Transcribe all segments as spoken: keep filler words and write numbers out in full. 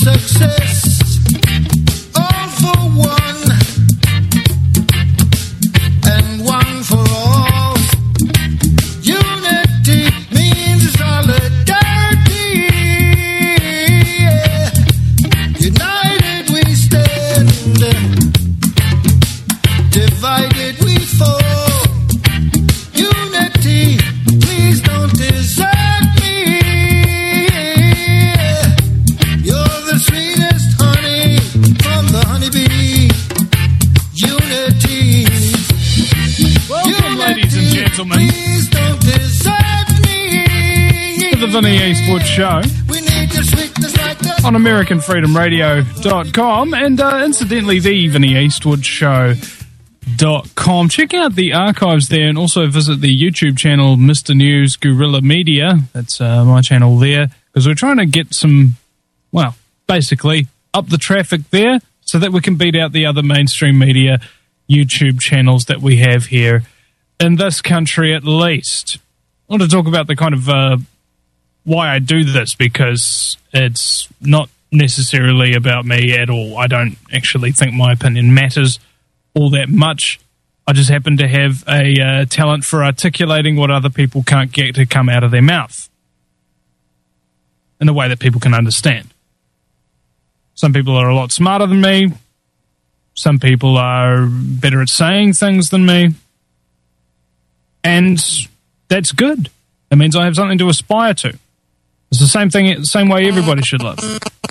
success, all for one, and one for all. Unity means solidarity. Yeah. United we stand, divided we fall. Unity, please don't desert me. You're the sweetest honey from the honeybee. Unity. Welcome, ladies and gentlemen, Please don't desert me. to the Vinnie Eastwood Show We need your sweetness like the on American Freedom Radio dot com and uh, incidentally the Vinnie Eastwood Show dot com. Check out the archives there and also visit the YouTube channel Mister News Guerrilla Media. That's uh, my channel there, because we're trying to get some, well, basically up the traffic there so that we can beat out the other mainstream media YouTube channels that we have here in this country at least. I want to talk about the kind of uh, why I do this, because it's not necessarily about me at all. I don't actually think my opinion matters all that much. I just happen to have a uh, talent for articulating what other people can't get to come out of their mouth in a way that people can understand. Some people are a lot smarter than me. Some people are better at saying things than me. And that's good. That means I have something to aspire to. It's the same thing, the same way everybody should live.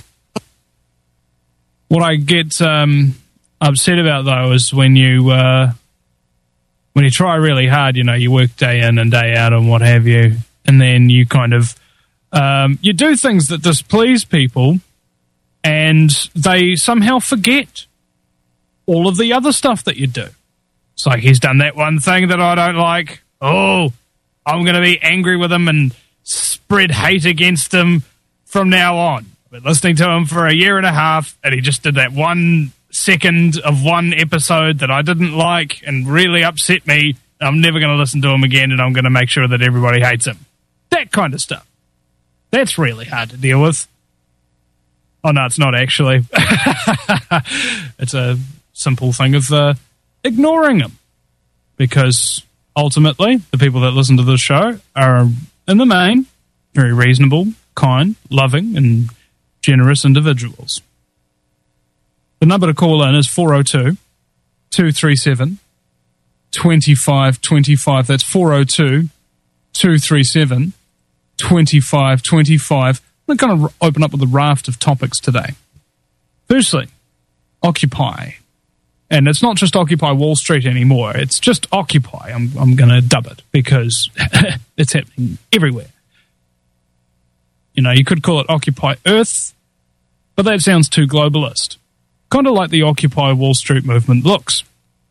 What I get um, upset about, though, is when you uh, when you try really hard. You know, you work day in and day out and what have you, and then you kind of um, you do things that displease people, and they somehow forget all of the other stuff that you do. It's like, he's done that one thing that I don't like. Oh, I'm going to be angry with him and spread hate against him from now on. I've been listening to him for a year and a half, and he just did that one second of one episode that I didn't like and really upset me. I'm never going to listen to him again, and I'm going to make sure that everybody hates him. That kind of stuff. That's really hard to deal with. Oh, no, it's not actually. It's a simple thing of uh, ignoring him. Because ultimately, the people that listen to this show are, in the main, very reasonable, kind, loving, and generous individuals. The number to call in is four oh two, two three seven, two five two five. That's four oh two, two three seven, two five two five. I'm going to open up with a raft of topics today. Firstly, Occupy. And it's not just Occupy Wall Street anymore. It's just Occupy. I'm, I'm going to dub it because it's happening everywhere. You know, you could call it Occupy Earth, but that sounds too globalist. Kind of like the Occupy Wall Street movement looks.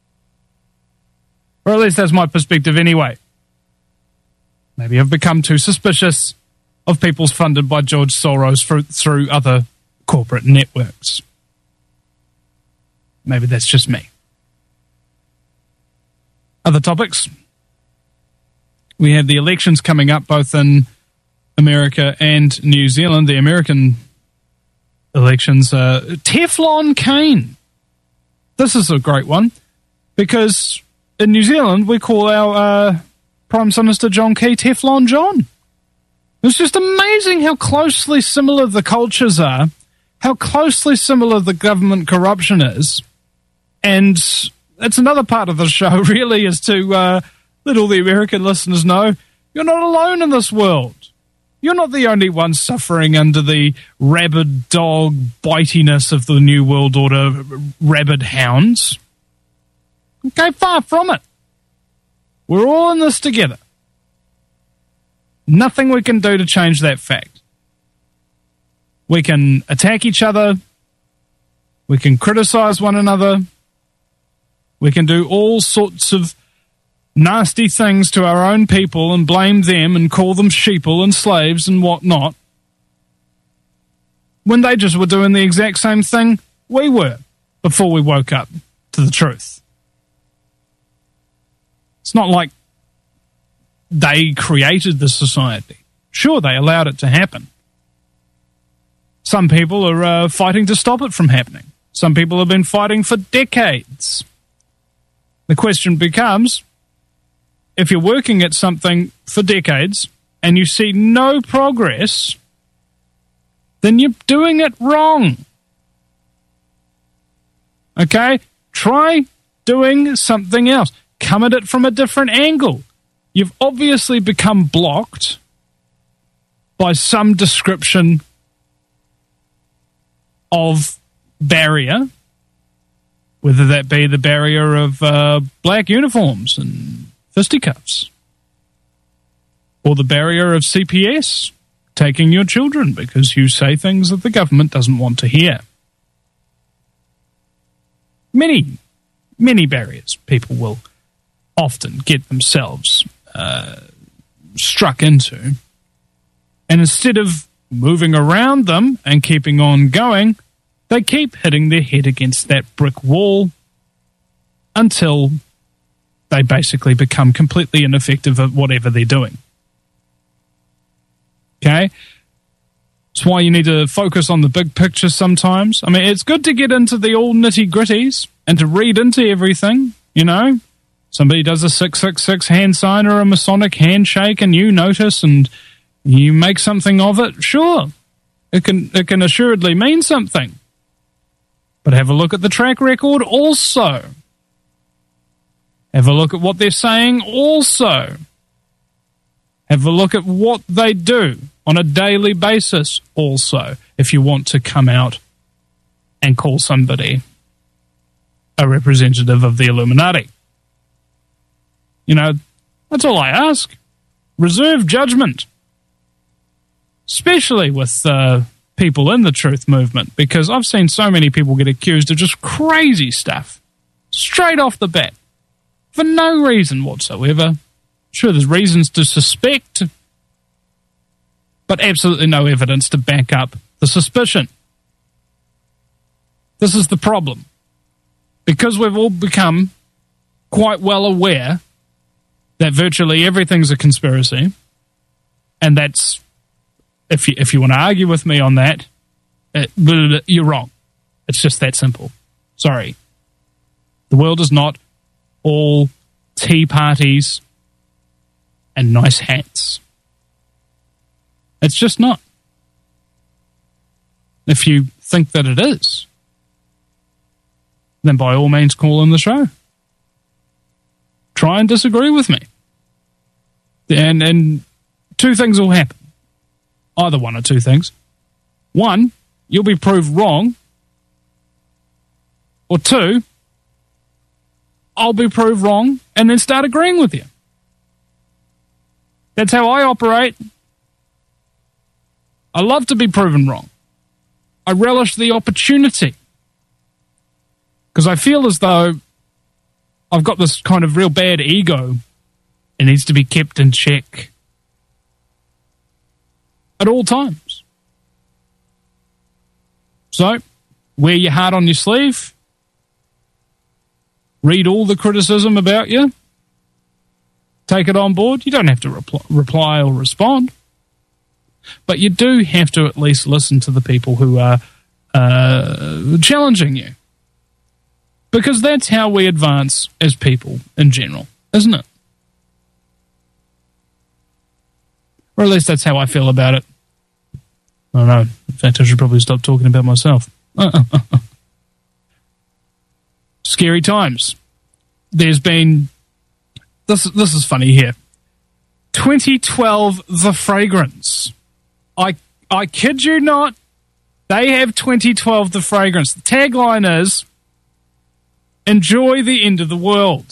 Or at least that's my perspective anyway. Maybe I've become too suspicious of people's funded by George Soros for, through other corporate networks. Maybe that's just me. Other topics. We have the elections coming up both in America and New Zealand. The American elections, uh, Teflon Kane. This is a great one because in New Zealand we call our uh, Prime Minister John Key Teflon John. It's just amazing how closely similar the cultures are, how closely similar the government corruption is. And that's another part of the show, really, is to uh, let all the American listeners know you're not alone in this world. You're not the only one suffering under the rabid dog bitiness of the New World Order rabid hounds. Okay, far from it. We're all in this together. Nothing we can do to change that fact. We can attack each other. We can criticize one another. We can do all sorts of nasty things to our own people and blame them and call them sheeple and slaves and whatnot, when they just were doing the exact same thing we were before we woke up to the truth. It's not like they created the society. Sure, they allowed it to happen. Some people are uh, fighting to stop it from happening. Some people have been fighting for decades. The question becomes, if you're working at something for decades and you see no progress, then you're doing it wrong. Okay? Try doing something else. Come at it from a different angle. You've obviously become blocked by some description of barrier, whether that be the barrier of uh, black uniforms and fisticuffs, or the barrier of C P S taking your children because you say things that the government doesn't want to hear. Many, many barriers people will often get themselves uh, struck into. And instead of moving around them and keeping on going, they keep hitting their head against that brick wall until they basically become completely ineffective at whatever they're doing. Okay? That's why you need to focus on the big picture sometimes. I mean, it's good to get into the all nitty-gritties and to read into everything, you know? Somebody does a six six six hand sign or a Masonic handshake and you notice and you make something of it. Sure, it can it can assuredly mean something. But have a look at the track record also. Have a look at what they're saying also. Have a look at what they do on a daily basis also, if you want to come out and call somebody a representative of the Illuminati. You know, that's all I ask. Reserve judgment. Especially with uh, people in the truth movement, because I've seen so many people get accused of just crazy stuff straight off the bat for no reason whatsoever. Sure, there's reasons to suspect, but absolutely no evidence to back up the suspicion. This is the problem. Because we've all become quite well aware that virtually everything's a conspiracy, and that's, if you, if you want to argue with me on that, it, you're wrong. It's just that simple. Sorry. The world is not all tea parties and nice hats. It's just not. If you think that it is, then by all means call in the show. Try and disagree with me. And, and two things will happen. Either one or two things. One, you'll be proved wrong. Or two, I'll be proved wrong and then start agreeing with you. That's how I operate. I love to be proven wrong. I relish the opportunity. Because I feel as though I've got this kind of real bad ego. It needs to be kept in check at all times. So, wear your heart on your sleeve. Read all the criticism about you. Take it on board. You don't have to reply, reply or respond. But you do have to at least listen to the people who are uh, challenging you. Because that's how we advance as people in general, isn't it? Or at least that's how I feel about it. I don't know. In fact, I should probably stop talking about myself. Scary times. There's been... This, this is funny here. twenty twelve The Fragrance. I, I kid you not. They have twenty twelve The Fragrance. The tagline is, enjoy the end of the world.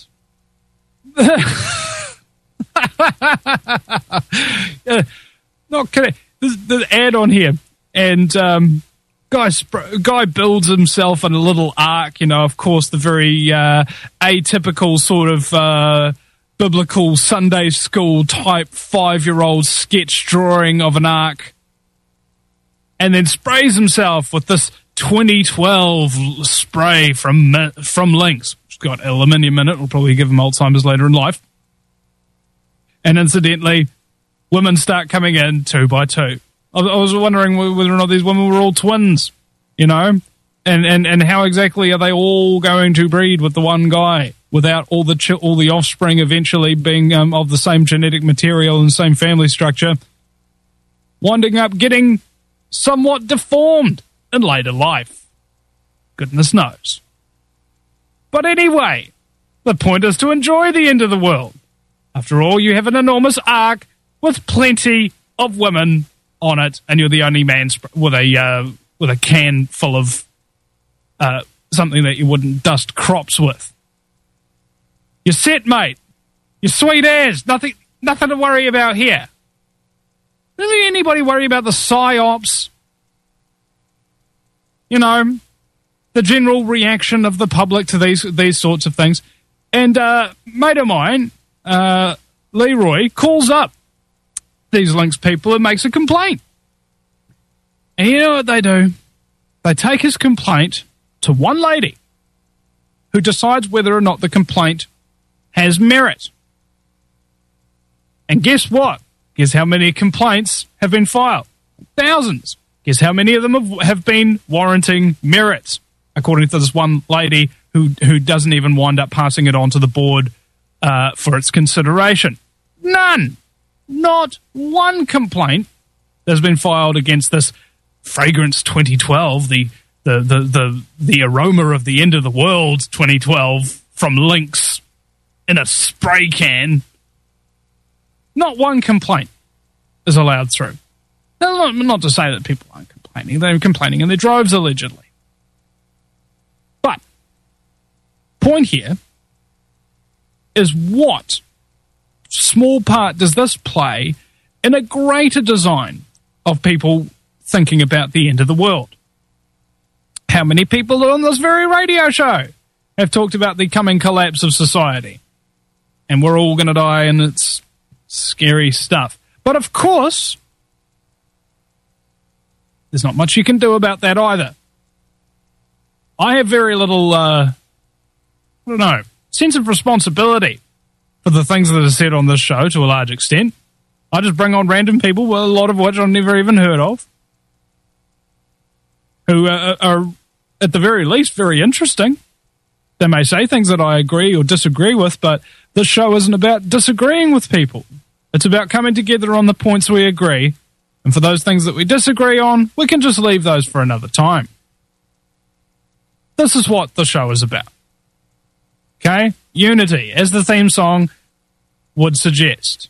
uh, not kidding. There's the ad on here, and um, guy sp- guy builds himself in a little ark. You know, of course, the very uh, atypical sort of uh, biblical Sunday school type five-year-old sketch drawing of an ark, and then sprays himself with this twenty twelve spray from from Lynx. It's got aluminium in it. Will probably give him Alzheimer's later in life. And incidentally, women start coming in two by two. I was, I was wondering whether or not these women were all twins, you know, and, and, and how exactly are they all going to breed with the one guy without all the ch- all the offspring eventually being um, of the same genetic material and same family structure, winding up getting somewhat deformed in later life. Goodness knows. But anyway, the point is to enjoy the end of the world. After all, you have an enormous ark with plenty of women on it, and you're the only man sp- with a uh, with a can full of uh, something that you wouldn't dust crops with. You're set, mate. You're sweet as. Nothing, nothing to worry about here. Does anybody worry about the psyops? You know, the general reaction of the public to these these sorts of things. And uh, mate of mine, uh, Leroy, calls up these Lynx people and makes a complaint. And you know what they do? They take his complaint to one lady who decides whether or not the complaint has merit. And guess what? Guess how many complaints have been filed? Thousands. Guess how many of them have, have been warranting merit, according to this one lady who, who doesn't even wind up passing it on to the board uh, for its consideration. None. Not one complaint has been filed against this Fragrance twenty twelve, the the, the, the, the aroma of the end of the world twenty twelve from Lynx in a spray can. Not one complaint is allowed through. Now, not to say that people aren't complaining. They're complaining in their droves, allegedly. But, point here is what small part does this play in a greater design of people thinking about the end of the world? How many people on this very radio show have talked about the coming collapse of society? And we're all going to die, and it's scary stuff. But of course, there's not much you can do about that either. I have very little, uh, I don't know, sense of responsibility for the things that are said on this show to a large extent. I just bring on random people, well, a lot of which I've never even heard of, who uh, are, at the very least, very interesting. They may say things that I agree or disagree with, but this show isn't about disagreeing with people. It's about coming together on the points we agree, and for those things that we disagree on, we can just leave those for another time. This is what the show is about. Okay? Unity, as the theme song would suggest.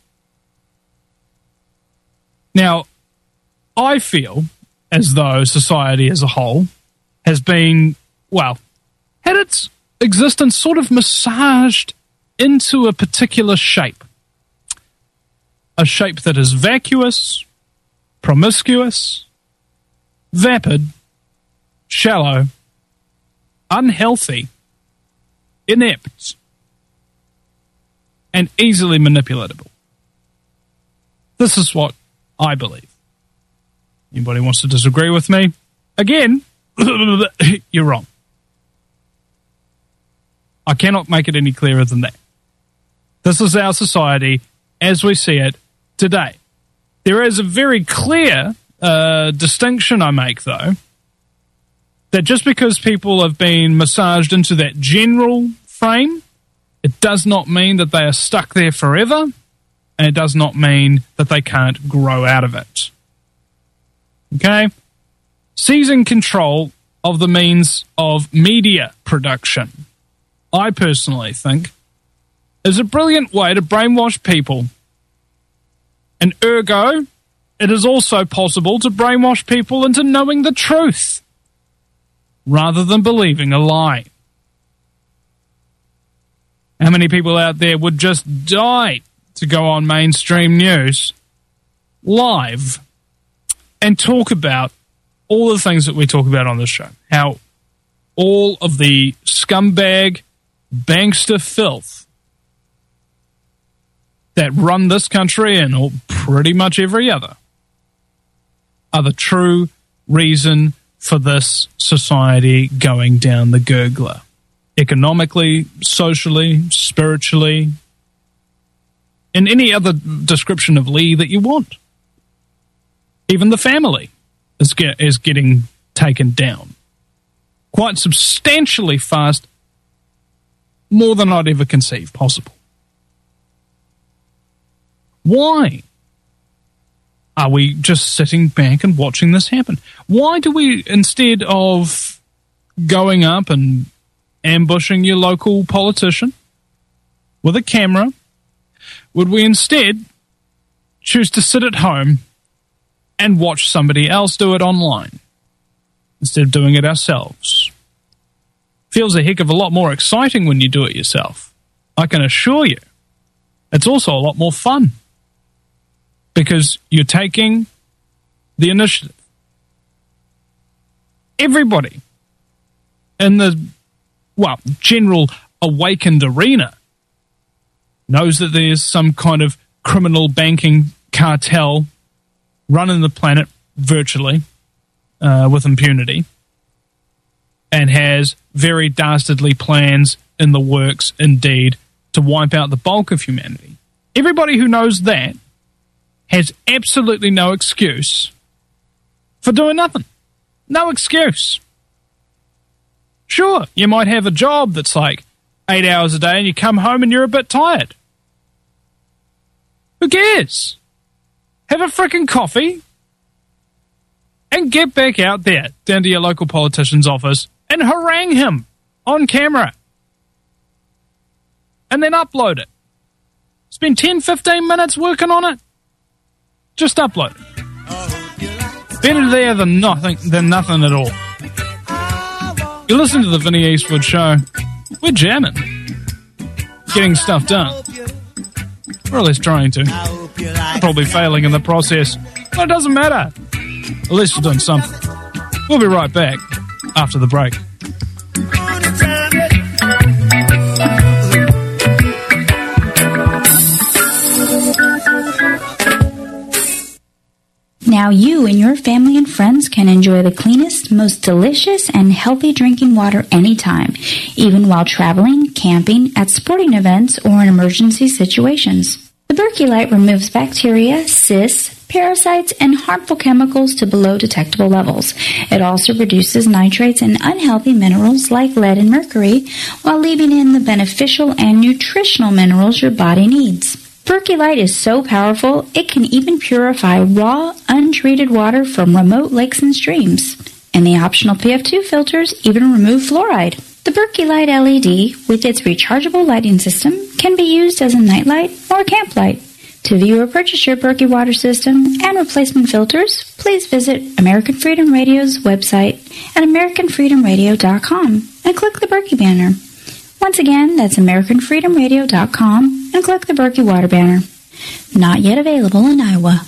Now, I feel as though society as a whole has been, well, had its existence sort of massaged into a particular shape. A shape that is vacuous, promiscuous, vapid, shallow, unhealthy, inept, and easily manipulatable. This is what I believe. Anybody wants to disagree with me? Again, you're wrong. I cannot make it any clearer than that. This is our society as we see it today. There is a very clear uh, distinction I make, though, that just because people have been massaged into that general frame, it does not mean that they are stuck there forever, and it does not mean that they can't grow out of it. Okay? Seizing control of the means of media production, I personally think, is a brilliant way to brainwash people. And ergo, it is also possible to brainwash people into knowing the truth rather than believing a lie. How many people out there would just die to go on mainstream news live and talk about all the things that we talk about on this show? How all of the scumbag, bankster filth that run this country and all, pretty much every other are the true reason for this society going down the gurgler. Economically, socially, spiritually, and any other description of Lee that you want. Even the family is, get, is getting taken down quite substantially fast, more than I'd ever conceive possible. Why are we just sitting back and watching this happen? Why do we, instead of going up and ambushing your local politician with a camera, would we instead choose to sit at home and watch somebody else do it online instead of doing it ourselves? Feels a heck of a lot more exciting when you do it yourself. I can assure you. It's also a lot more fun because you're taking the initiative. Everybody in the, well, general awakened arena knows that there's some kind of criminal banking cartel running the planet virtually uh, with impunity and has very dastardly plans in the works indeed to wipe out the bulk of humanity. Everybody who knows that has absolutely no excuse for doing nothing. No excuse. Sure, you might have a job that's like eight hours a day and you come home and you're a bit tired. Who cares? Have a freaking coffee and get back out there down to your local politician's office and harangue him on camera. And then upload it. Spend ten, fifteen minutes working on it. Just upload it. Better there than nothing, than nothing at all. You listen to the Vinny Eastwood Show. We're jamming. Getting stuff done. Or at least trying to. Probably failing in the process. But it doesn't matter. At least we're doing something. We'll be right back after the break. Now you and your family and friends can enjoy the cleanest, most delicious, and healthy drinking water anytime, even while traveling, camping, at sporting events, or in emergency situations. The Berkey Light removes bacteria, cysts, parasites, and harmful chemicals to below detectable levels. It also reduces nitrates and unhealthy minerals like lead and mercury, while leaving in the beneficial and nutritional minerals your body needs. Berkey Light is so powerful, it can even purify raw, untreated water from remote lakes and streams. And the optional P F two filters even remove fluoride. The Berkey Light L E D, with its rechargeable lighting system, can be used as a nightlight or a camp light. To view or purchase your Berkey water system and replacement filters, please visit American Freedom Radio's website at american freedom radio dot com and click the Berkey banner. Once again, that's american freedom radio dot com and click the Berkey water banner. Not yet available in Iowa.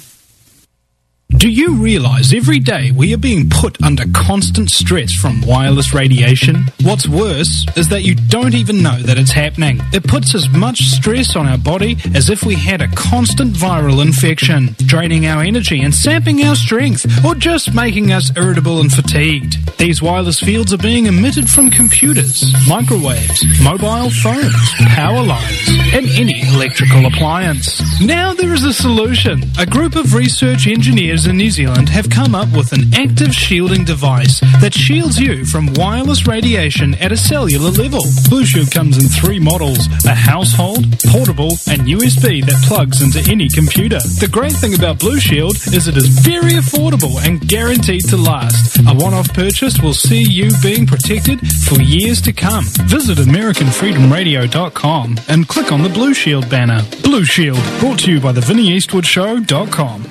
Do you realize every day we are being put under constant stress from wireless radiation? What's worse is that you don't even know that it's happening. It puts as much stress on our body as if we had a constant viral infection, draining our energy and sapping our strength, or just making us irritable and fatigued. These wireless fields are being emitted from computers, microwaves, mobile phones, power lines, and any electrical appliance. Now there is a solution. A group of research engineers in New Zealand have come up with an active shielding device that shields you from wireless radiation at a cellular level. Blue Shield comes in three models, a household, portable, and U S B that plugs into any computer. The great thing about Blue Shield is it is very affordable and guaranteed to last. A one-off purchase will see you being protected for years to come. Visit american freedom radio dot com and click on the Blue Shield banner. Blue Shield, brought to you by the vinny eastwood show dot com.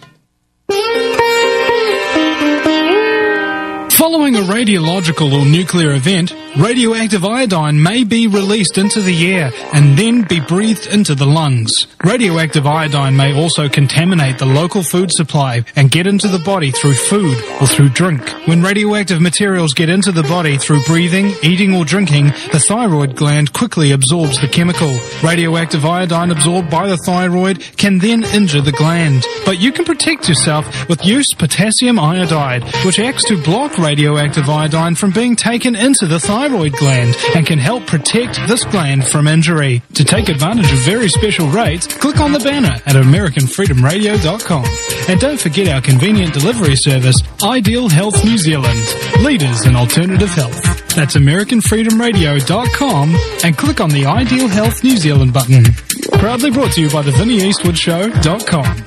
Following a radiological or nuclear event, radioactive iodine may be released into the air and then be breathed into the lungs. Radioactive iodine may also contaminate the local food supply and get into the body through food or through drink. When radioactive materials get into the body through breathing, eating or drinking, the thyroid gland quickly absorbs the chemical. Radioactive iodine absorbed by the thyroid can then injure the gland. But you can protect yourself with used potassium iodide, which acts to block radioactive iodine from being taken into the thyroid. thyroid gland and can help protect this gland from injury. To take advantage of very special rates, click on the banner at American Freedom Radio dot com. And don't forget our convenient delivery service, Ideal Health New Zealand, leaders in alternative health. That's American Freedom Radio dot com and click on the Ideal Health New Zealand button. Proudly brought to you by the Vinnie Eastwood Show dot com.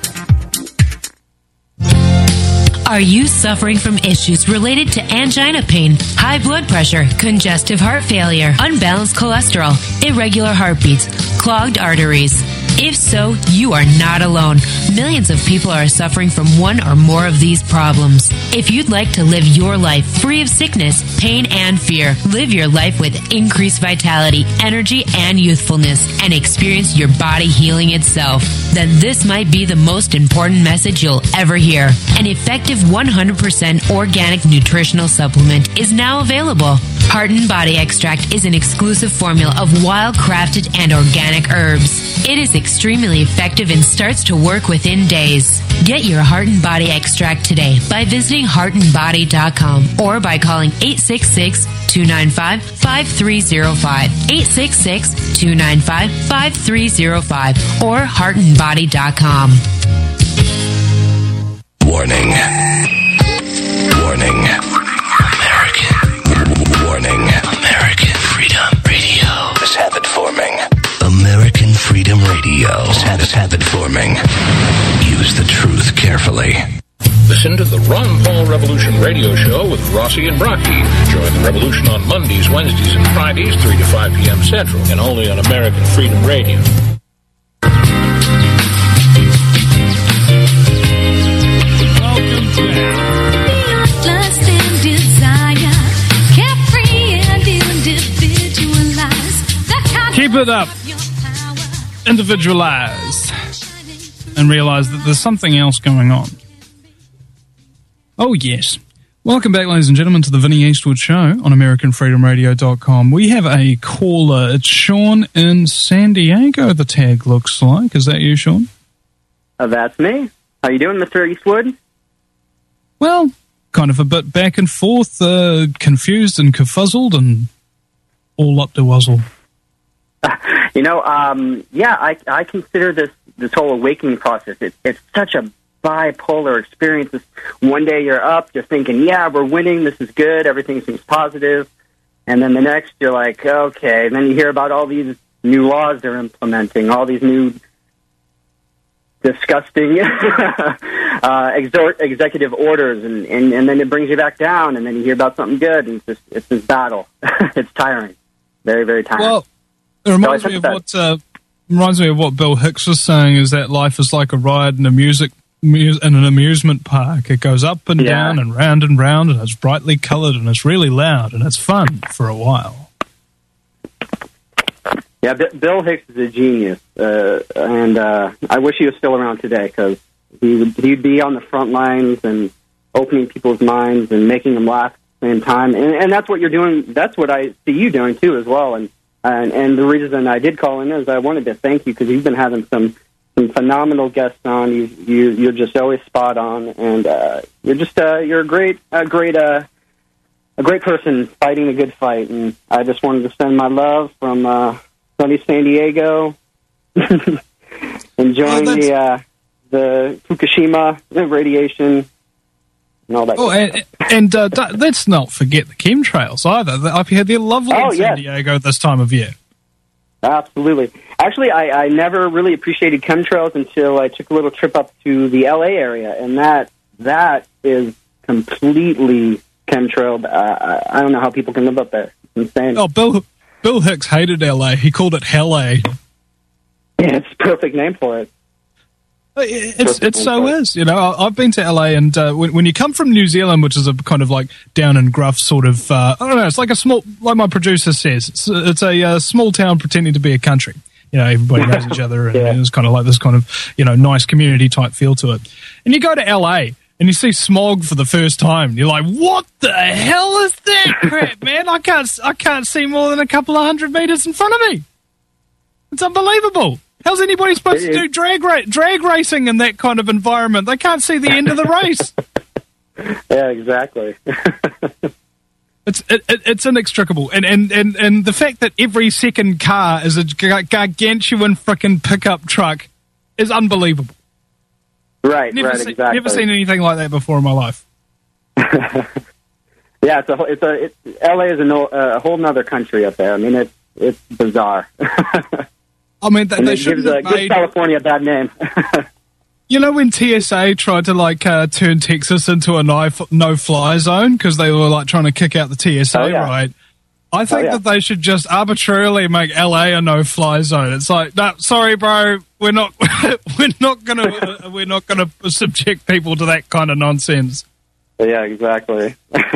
Are you suffering from issues related to angina pain, high blood pressure, congestive heart failure, unbalanced cholesterol, irregular heartbeats, clogged arteries? If so, you are not alone. Millions of people are suffering from one or more of these problems. If you'd like to live your life free of sickness, pain, and fear, live your life with increased vitality, energy, and youthfulness, and experience your body healing itself, then this might be the most important message you'll ever hear. An effective one hundred percent organic nutritional supplement is now available. Heart and Body Extract is an exclusive formula of wild-crafted and organic herbs. It is extremely effective and starts to work within days. Get your Heart and Body Extract today by visiting heart and body dot com or by calling eight six six, two nine five, five three zero five, eight six six, two nine five, five three zero five, or heart and body dot com. Warning. Warning. American. Warning. American Freedom Radio is habit forming. American Freedom Radio is habit forming. Use the truth carefully. Listen to the Ron Paul Revolution Radio Show with Rossi and Brocky. Join the revolution on Mondays, Wednesdays, and Fridays, three to five p.m. Central, and only on American Freedom Radio. Welcome back. Lust and desire, carefree and individualized. Keep it up. Individualize. And realize that there's something else going on. Oh, yes. Welcome back, ladies and gentlemen, to the Vinnie Eastwood Show on American Freedom Radio dot com. We have a caller. It's Sean in San Diego, the tag looks like. Is that you, Sean? Uh, that's me. How you doing, Mister Eastwood? Well, kind of a bit back and forth, uh, confused and confuzzled and all up to wuzzle. You know, um, yeah, I, I consider this, this whole awakening process, it, it's such a bipolar experience. It's, one day you're up, you're thinking, yeah, we're winning, this is good, everything seems positive. And then the next, you're like, okay. And then you hear about all these new laws they're implementing, all these new disgusting uh, exor- executive orders, and, and, and then it brings you back down, and then you hear about something good, and it's just, it's this battle. It's tiring. Very, very tiring. Well, it reminds so me of what uh, reminds me of what Bill Hicks was saying, is that life is like a ride in a music mu- in an amusement park. It goes up and Yeah. down and round and round, and it's brightly coloured and it's really loud and it's fun for a while. Yeah, B- Bill Hicks is a genius, uh, and uh, I wish he was still around today, because he would he'd be on the front lines and opening people's minds and making them laugh at the same time. And, and that's what you're doing. That's what I see you doing too, as well. And and, and the reason I did call in is I wanted to thank you, because you've been having some some phenomenal guests on. You, you you're just always spot on, and uh, you're just uh, you're a great a great uh, a great person fighting a good fight. And I just wanted to send my love from. Uh, Sunny San Diego, enjoying Oh, the uh, the Fukushima radiation and all that. Oh, and, and uh, d- let's not forget the chemtrails either. They- Up here, they're lovely Oh, in San yes. Diego this time of year. Absolutely. Actually, I, I never really appreciated chemtrails until I took a little trip up to the L A area, and that that is completely chemtrailed. Uh, I, I don't know how people can live up there. It's insane. Oh, Bill Bill Hicks hated L A. He called it Hell A. Yeah, it's a perfect name for it. It's it so is, you know. I- I've been to L A, and uh, when, when you come from New Zealand, which is a kind of like down and gruff sort of, uh, I don't know, it's like a small, like my producer says, it's, it's a uh, small town pretending to be a country. You know, everybody knows each other, and Yeah. it's kind of like this kind of, you know, nice community type feel to it. And you go to L A, and you see smog for the first time, and you're like, what the hell is that crap, man? I can't, I can't see more than a couple of hundred meters in front of me. It's unbelievable. How's anybody supposed to do drag ra- drag racing in that kind of environment? They can't see the end of the race. Yeah, exactly. It's it, it, it's inextricable, and, and, and, and the fact that every second car is a gar- gargantuan frickin' pickup truck is unbelievable. Right, never right, see, exactly. Never seen anything like that before in my life. Yeah, it's a whole- it's a it's, L A is a, no, a whole nother country up there. I mean, it's it's bizarre. I mean, they, and they it shouldn't gives, uh, have gives made. California a bad name. You know when T S A tried to like uh, turn Texas into a no- no-fly zone because they were like trying to kick out the T S A, Oh, yeah. right? I think Oh, yeah. that they should just arbitrarily make L A a no-fly zone. It's like, no, sorry, bro, we're not, we're not gonna, uh, we're not gonna subject people to that kind of nonsense. Yeah, exactly.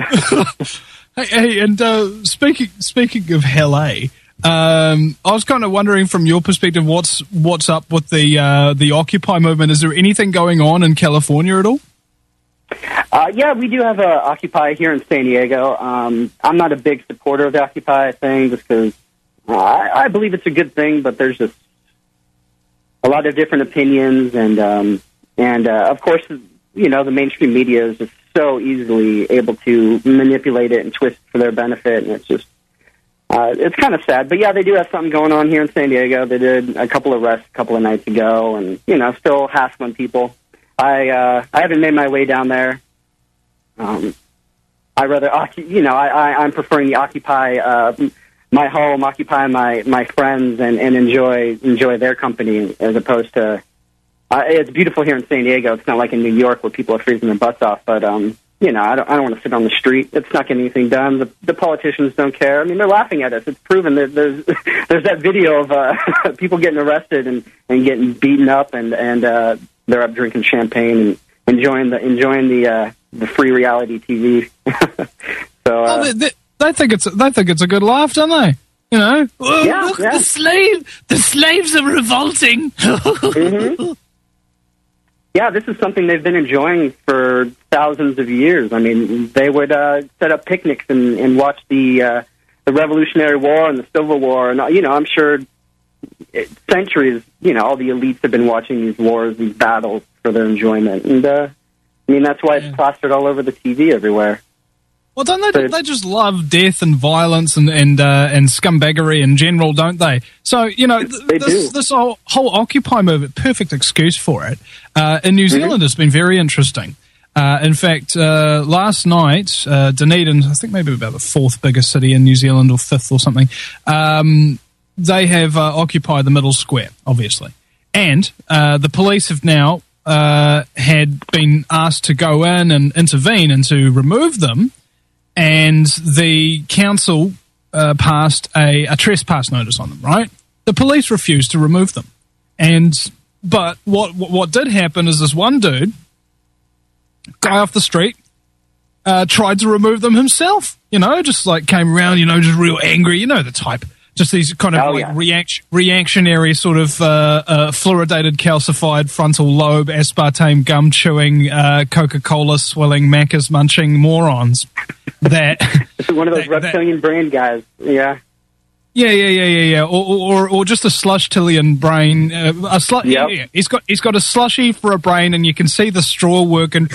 Hey, hey and uh, speaking speaking of L A, um, I was kind of wondering from your perspective, what's what's up with the uh, the Occupy movement? Is there anything going on in California at all? Uh, yeah, we do have a Occupy here in San Diego. Um, I'm not a big supporter of the Occupy thing just because uh, I, I believe it's a good thing, but there's just a lot of different opinions, and um, and uh, of course, you know, the mainstream media is just so easily able to manipulate it and twist it for their benefit, and it's just uh, it's kind of sad. But yeah, they do have something going on here in San Diego. They did a couple of arrests a couple of nights ago, and you know, still hassling people. I uh, I haven't made my way down there. Um, I rather, you know, I, I, I'm preferring the occupy uh, my home, occupy my, my friends, and, and enjoy enjoy their company as opposed to. Uh, it's beautiful here in San Diego. It's not like in New York where people are freezing their butts off. But um, you know, I don't I don't want to sit on the street. It's not getting anything done. The, the politicians don't care. I mean, they're laughing at us. It's proven that there's there's that video of uh, people getting arrested and, and getting beaten up, and and uh, they're up drinking champagne and enjoying the enjoying the uh, the free reality T V. so uh, oh, they, they, they think it's they think it's a good laugh, don't they? You know, oh, Yeah, look, yeah. the slave, the slaves are revolting. hmm Yeah, this is something they've been enjoying for thousands of years. I mean, they would uh, set up picnics and, and watch the uh, the Revolutionary War and the Civil War, and you know, I'm sure it, centuries. You know, all the elites have been watching these wars, these battles for their enjoyment, and uh, I mean that's why it's Yeah. plastered all over the T V everywhere. Well, don't they? But- They just love death and violence and and uh, and scumbaggery in general, don't they? So you know, th- They this do. this whole, whole Occupy movement, perfect excuse for it. Uh, in New Mm-hmm. Zealand, it's been very interesting. Uh, in fact, uh, last night, uh, Dunedin, I think maybe about the fourth biggest city in New Zealand or fifth or something, um, they have uh, occupied the middle square, obviously, and uh, the police have now uh, had been asked to go in and intervene and to remove them. And the council uh, passed a, a trespass notice on them, right? The police refused to remove them. And but what what, what did happen is this one dude, guy off the street, uh, tried to remove them himself. You know, just like came around, you know, just real angry. You know the type. Just these kind of Oh, like yeah. reaction, reactionary sort of uh, uh, fluoridated calcified frontal lobe, aspartame gum chewing, uh, Coca-Cola swilling, Macca's munching morons. That It's one of those that- that- reptilian brain guys. Yeah. yeah, yeah, yeah, yeah, yeah, or or, or just a slush-tillion brain. Uh, a slu- Yep. yeah, he's got he's got a slushy for a brain, and you can see the straw working.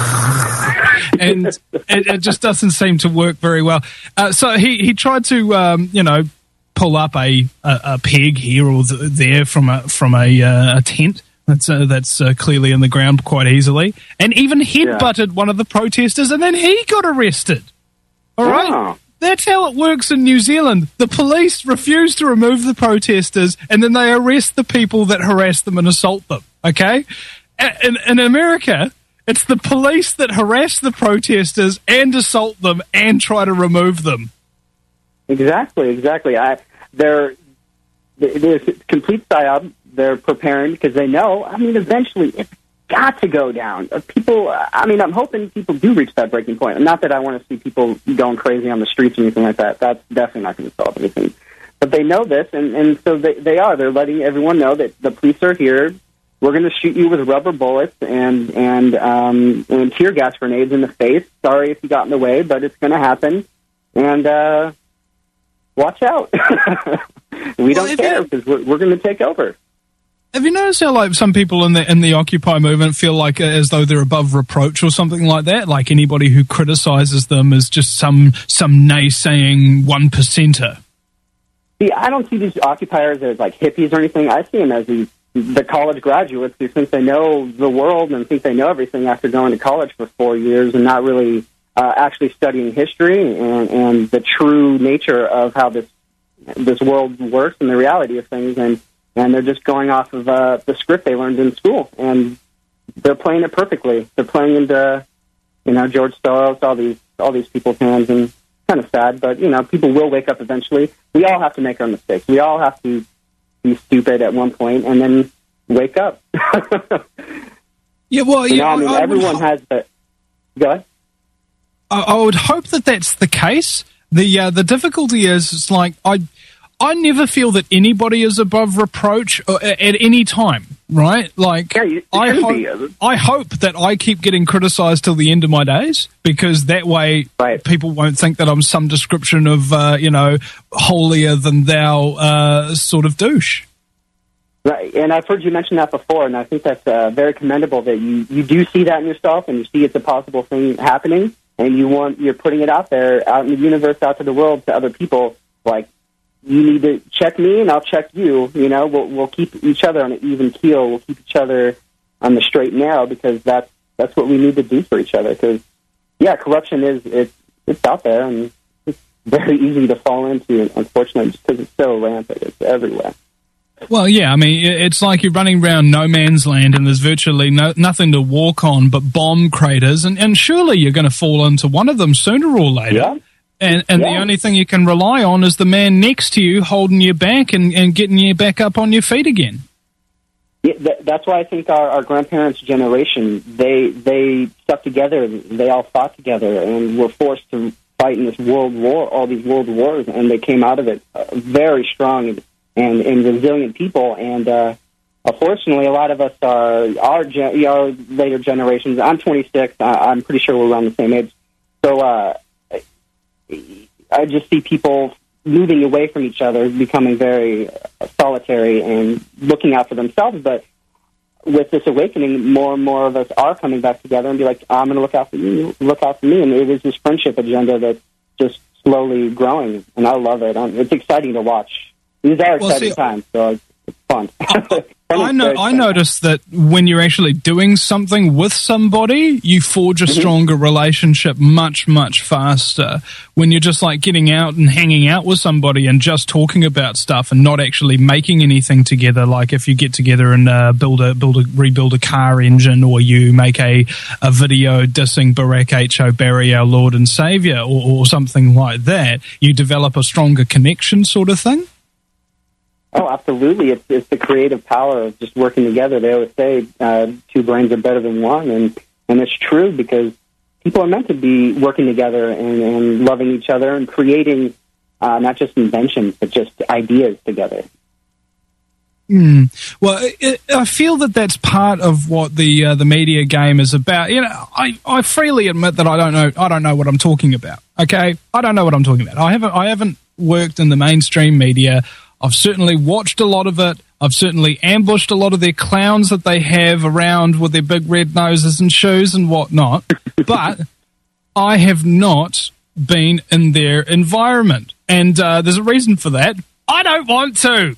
And it, it just doesn't seem to work very well. Uh, so he, he tried to, um, you know, pull up a, a, a peg here or th- there from a from a, uh, a tent that's uh, that's uh, clearly in the ground quite easily, and even headbutted one of the protesters, and then he got arrested. All right, Oh. that's how it works in New Zealand. The police refuse to remove the protesters, and then they arrest the people that harass them and assault them. Okay, A- in, in America, it's the police that harass the protesters and assault them and try to remove them. Exactly, exactly. I they're they're complete psyop. They're preparing because they know. I mean, eventually it's got to go down. Uh, People. I mean, I'm hoping people do reach that breaking point. Not that I want to see people going crazy on the streets or anything like that. That's definitely not going to solve anything. But they know this, and and so they they are. They're letting everyone know that the police are here. We're going to shoot you with rubber bullets and and um, and tear gas grenades in the face. Sorry if you got in the way, but it's going to happen. And uh, watch out. we Well, don't if care it- because we're, we're going to take over. Have you noticed how like some people in the in the Occupy movement feel like uh, as though they're above reproach or something like that? Like anybody who criticizes them is just some some naysaying one percenter. See, I don't see these occupiers as like hippies or anything. I see them as these the college graduates who think they know the world and think they know everything after going to college for four years and not really uh, actually studying history and, and the true nature of how this this world works and the reality of things. And And they're just going off of uh, the script they learned in school, and they're playing it perfectly. They're playing into, you know, George Soros, all these all these people's hands, and kind of sad. But you know, people will wake up eventually. We all have to make our mistakes. We all have to be stupid at one point, and then wake up. Yeah, well, you yeah, know, I mean, I everyone would, has the. Go ahead. I, I would hope that that's the case. The uh, the difficulty is, it's like I. I never feel that anybody is above reproach at any time, right? Like, yeah, you, I, ho- be. I hope that I keep getting criticized till the end of my days, because that way right. people won't think that I'm some description of, uh, you know, holier than thou uh, sort of douche. Right, and I've heard you mention that before, and I think that's uh, very commendable that you, you do see that in yourself, and you see it's a possible thing happening, and you want you're putting it out there, out in the universe, out to the world, to other people, like, you need to check me and I'll check you. You know, we'll, we'll keep each other on an even keel. We'll keep each other on the straight and narrow, because that's that's what we need to do for each other. Because, yeah, corruption is it's it's out there, and it's very easy to fall into. Unfortunately, just because it's so rampant, it's everywhere. Well, yeah, I mean, it's like you're running around no man's land, and there's virtually no, nothing to walk on but bomb craters, and, and surely you're going to fall into one of them sooner or later. Yeah. And, and yeah. the only thing you can rely on is the man next to you holding you back and, and getting you back up on your feet again. Yeah, th- that's why I think our, our grandparents' generation, they they stuck together. They all fought together and were forced to fight in this world war, all these world wars, and they came out of it uh, very strong and, and, and resilient people. And uh, unfortunately, a lot of us are our, gen- our later generations. I'm twenty-six. I- I'm pretty sure we're around the same age. So, uh, I just see people moving away from each other, becoming very solitary and looking out for themselves. But with this awakening, more and more of us are coming back together and be like, I'm going to look out for you, look out for me. And it is this friendship agenda that's just slowly growing, and I love it. It's exciting to watch. These are Well, exciting see, times, so it's, it's fun. I know. I noticed that when you're actually doing something with somebody, you forge a Mm-hmm. stronger relationship much, much faster. When you're just like getting out and hanging out with somebody and just talking about stuff and not actually making anything together. Like if you get together and uh, build a, build a, rebuild a car engine, or you make a, a video dissing Barack H O Barry, our Lord and Savior, or, or something like that, you develop a stronger connection, sort of thing. Oh, absolutely. It's, it's the creative power of just working together. They always say uh, two brains are better than one, and, and it's true, because people are meant to be working together and, and loving each other and creating uh, not just inventions, but just ideas together. Mm. Well, it, I feel that that's part of what the uh, the media game is about. You know, I, I freely admit that I don't know I don't know what I'm talking about. Okay, I don't know what I'm talking about. I haven't I haven't worked in the mainstream media. I've certainly watched a lot of it. I've certainly ambushed a lot of their clowns that they have around with their big red noses and shoes and whatnot. But I have not been in their environment. And uh, there's a reason for that. I don't want to.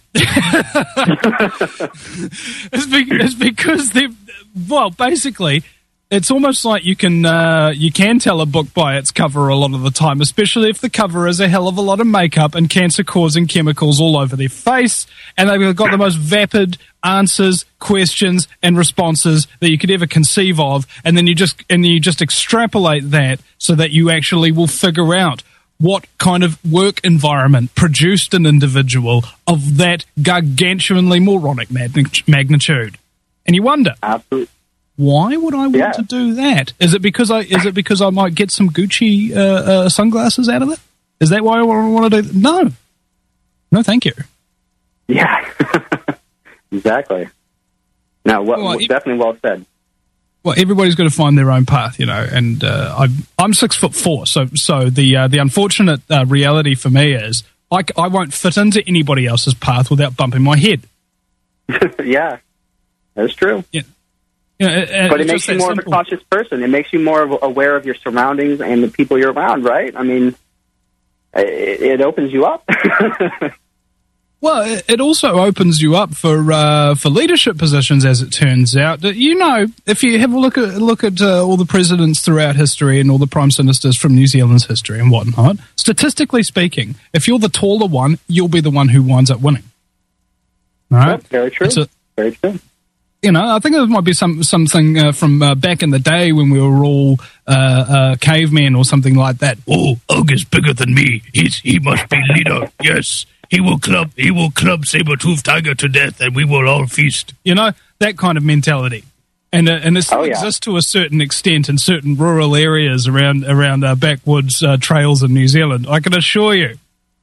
it's, be- it's because they're, well, basically, it's almost like you can uh, you can tell a book by its cover a lot of the time, especially if the cover is a hell of a lot of makeup and cancer-causing chemicals all over their face, and they've got the most vapid answers, questions, and responses that you could ever conceive of, and then you just and you just extrapolate that so that you actually will figure out what kind of work environment produced an individual of that gargantuanly moronic magnitude, and you wonder. Absolutely. Why would I want yeah. to do that? Is it because I is it because I might get some Gucci uh, uh, sunglasses out of it? Is that why I want to do that? No. No, thank you. Yeah. Exactly. No, well, well, definitely well said. Well, everybody's got to find their own path, you know, and uh, I'm, I'm six foot four, so so the uh, the unfortunate uh, reality for me is I, I won't fit into anybody else's path without bumping my head. yeah, that's true. Yeah. Yeah, it, but it makes you more simple. of a cautious person. It makes you more aware of your surroundings and the people you're around, right? I mean, it, it opens you up. Well, it also opens you up for uh, for leadership positions, as it turns out. You know, if you have a look at look at uh, all the presidents throughout history and all the prime ministers from New Zealand's history and whatnot, statistically speaking, if you're the taller one, you'll be the one who winds up winning. All right? Yep, very true. A, very true. You know, I think it might be some something uh, from uh, back in the day when we were all uh, uh, cavemen or something like that. Oh, Og is bigger than me. He's he must be leader. Yes. He will club, he will club saber-toothed tiger to death, and we will all feast. You know, that kind of mentality, and uh, and it still oh, yeah. exists to a certain extent in certain rural areas around around uh, backwoods uh, trails in New Zealand. I can assure you.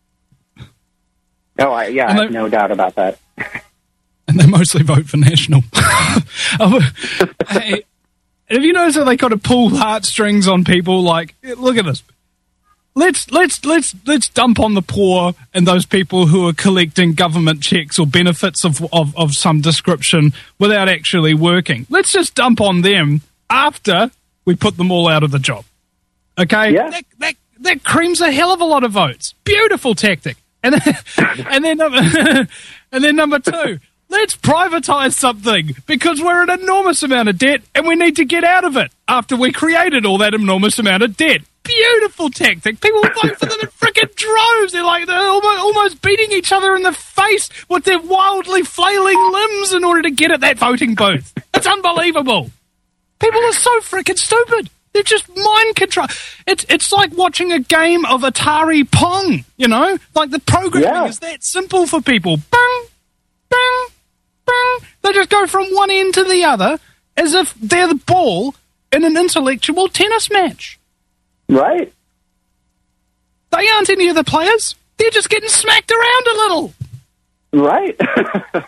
Oh, I, yeah, I have no doubt about that. And they mostly vote for National. oh, hey, have you noticed that they kind of pull heartstrings on people? Like, look at this. Let's let's let's let's dump on the poor and those people who are collecting government checks or benefits of, of, of some description without actually working. Let's just dump on them after we put them all out of the job. Okay? Yeah. That, that, that creams a hell of a lot of votes. Beautiful tactic. And then, and then number and then number two, let's privatize something because we're an enormous amount of debt and we need to get out of it after we created all that enormous amount of debt. Beautiful tactic. People vote for them in freaking droves. They're like they're almost, almost beating each other in the face with their wildly flailing limbs in order to get at that voting booth. It's unbelievable. People are so freaking stupid. They're just mind control. It's it's like watching a game of Atari Pong. You know, like the programming yeah. is that simple for people. Bang, bang, bang. They just go from one end to the other as if they're the ball in an intellectual tennis match. Right. They aren't any of the players. They're just getting smacked around a little. Right. It's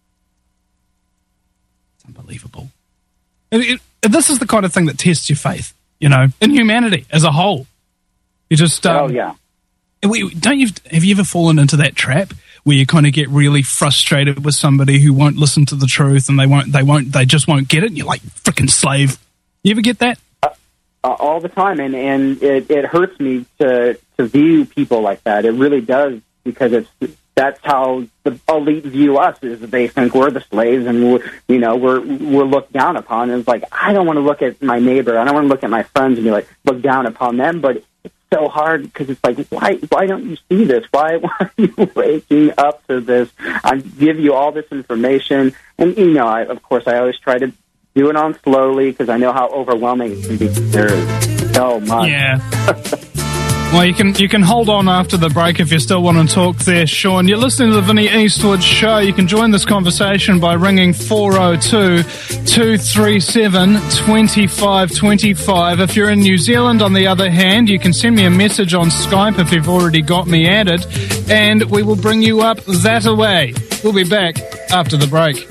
unbelievable. It, it, this is the kind of thing that tests your faith, you know, in humanity as a whole. You just... Um, oh, yeah. We, don't you, have you ever fallen into that trap where you kind of get really frustrated with somebody who won't listen to the truth and they won't, they won't, they just won't get it and you're like, frickin' slave. You ever get that? Uh, all the time, and, and it, it hurts me to to view people like that. It really does, because it's that's how the elite view us, is they think we're the slaves and we're, you know, we're we're looked down upon. And it's like, I don't want to look at my neighbor, I don't want to look at my friends and be like, look down upon them, but it's so hard because it's like, why why don't you see this? Why, why are you waking up to this? I give you all this information, and you know, I, of course, I always try to do it on slowly because I know how overwhelming it can be. There's so much. Yeah. Well, you can you can hold on after the break if you still want to talk there, Sean. You're listening to the Vinny Eastwood Show. You can join this conversation by ringing four oh two, two three seven, two five two five. If you're in New Zealand, on the other hand, you can send me a message on Skype if you've already got me added, and we will bring you up that away. We'll be back after the break.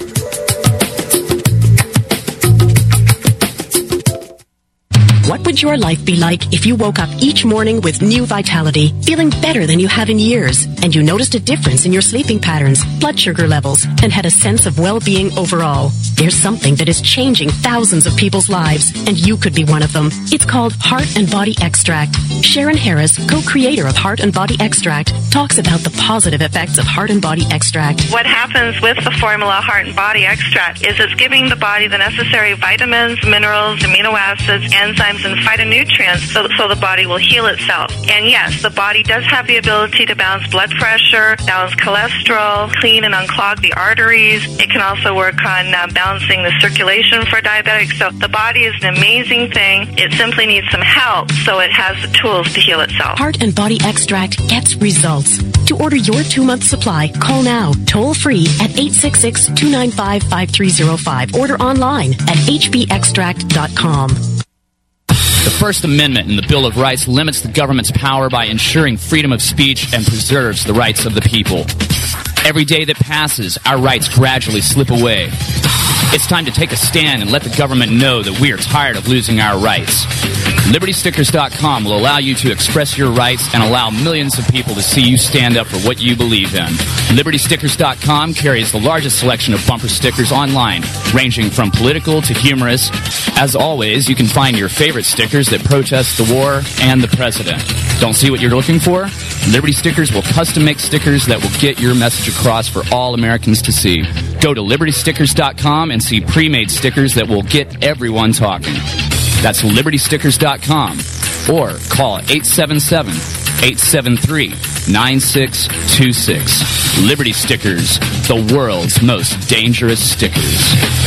What would your life be like if you woke up each morning with new vitality, feeling better than you have in years, and you noticed a difference in your sleeping patterns, blood sugar levels, and had a sense of well-being overall? There's something that is changing thousands of people's lives, and you could be one of them. It's called Heart and Body Extract. Sharon Harris, co-creator of Heart and Body Extract, talks about the positive effects of Heart and Body Extract. What happens with the formula Heart and Body Extract is it's giving the body the necessary vitamins, minerals, amino acids, enzymes, and phytonutrients so, so the body will heal itself. And yes, the body does have the ability to balance blood pressure, balance cholesterol, clean and unclog the arteries. It can also work on uh, balancing the circulation for diabetics. So the body is an amazing thing. It simply needs some help so it has the tools to heal itself. Heart and Body Extract gets results. To order your two-month supply, call now, toll-free at eight six six, two nine five, five three zero five. Order online at h b extract dot com. The First Amendment in the Bill of Rights limits the government's power by ensuring freedom of speech and preserves the rights of the people. Every day that passes, our rights gradually slip away. It's time to take a stand and let the government know that we are tired of losing our rights. Liberty Stickers dot com will allow you to express your rights and allow millions of people to see you stand up for what you believe in. Liberty Stickers dot com carries the largest selection of bumper stickers online, ranging from political to humorous. As always, you can find your favorite stickers that protest the war and the president. Don't see what you're looking for? Liberty Stickers will custom make stickers that will get your message across for all Americans to see. Go to Liberty Stickers dot com and see pre-made stickers that will get everyone talking. That's Liberty Stickers dot com or call eight seven seven, eight seven three, nine six two six. Liberty Stickers, the world's most dangerous stickers.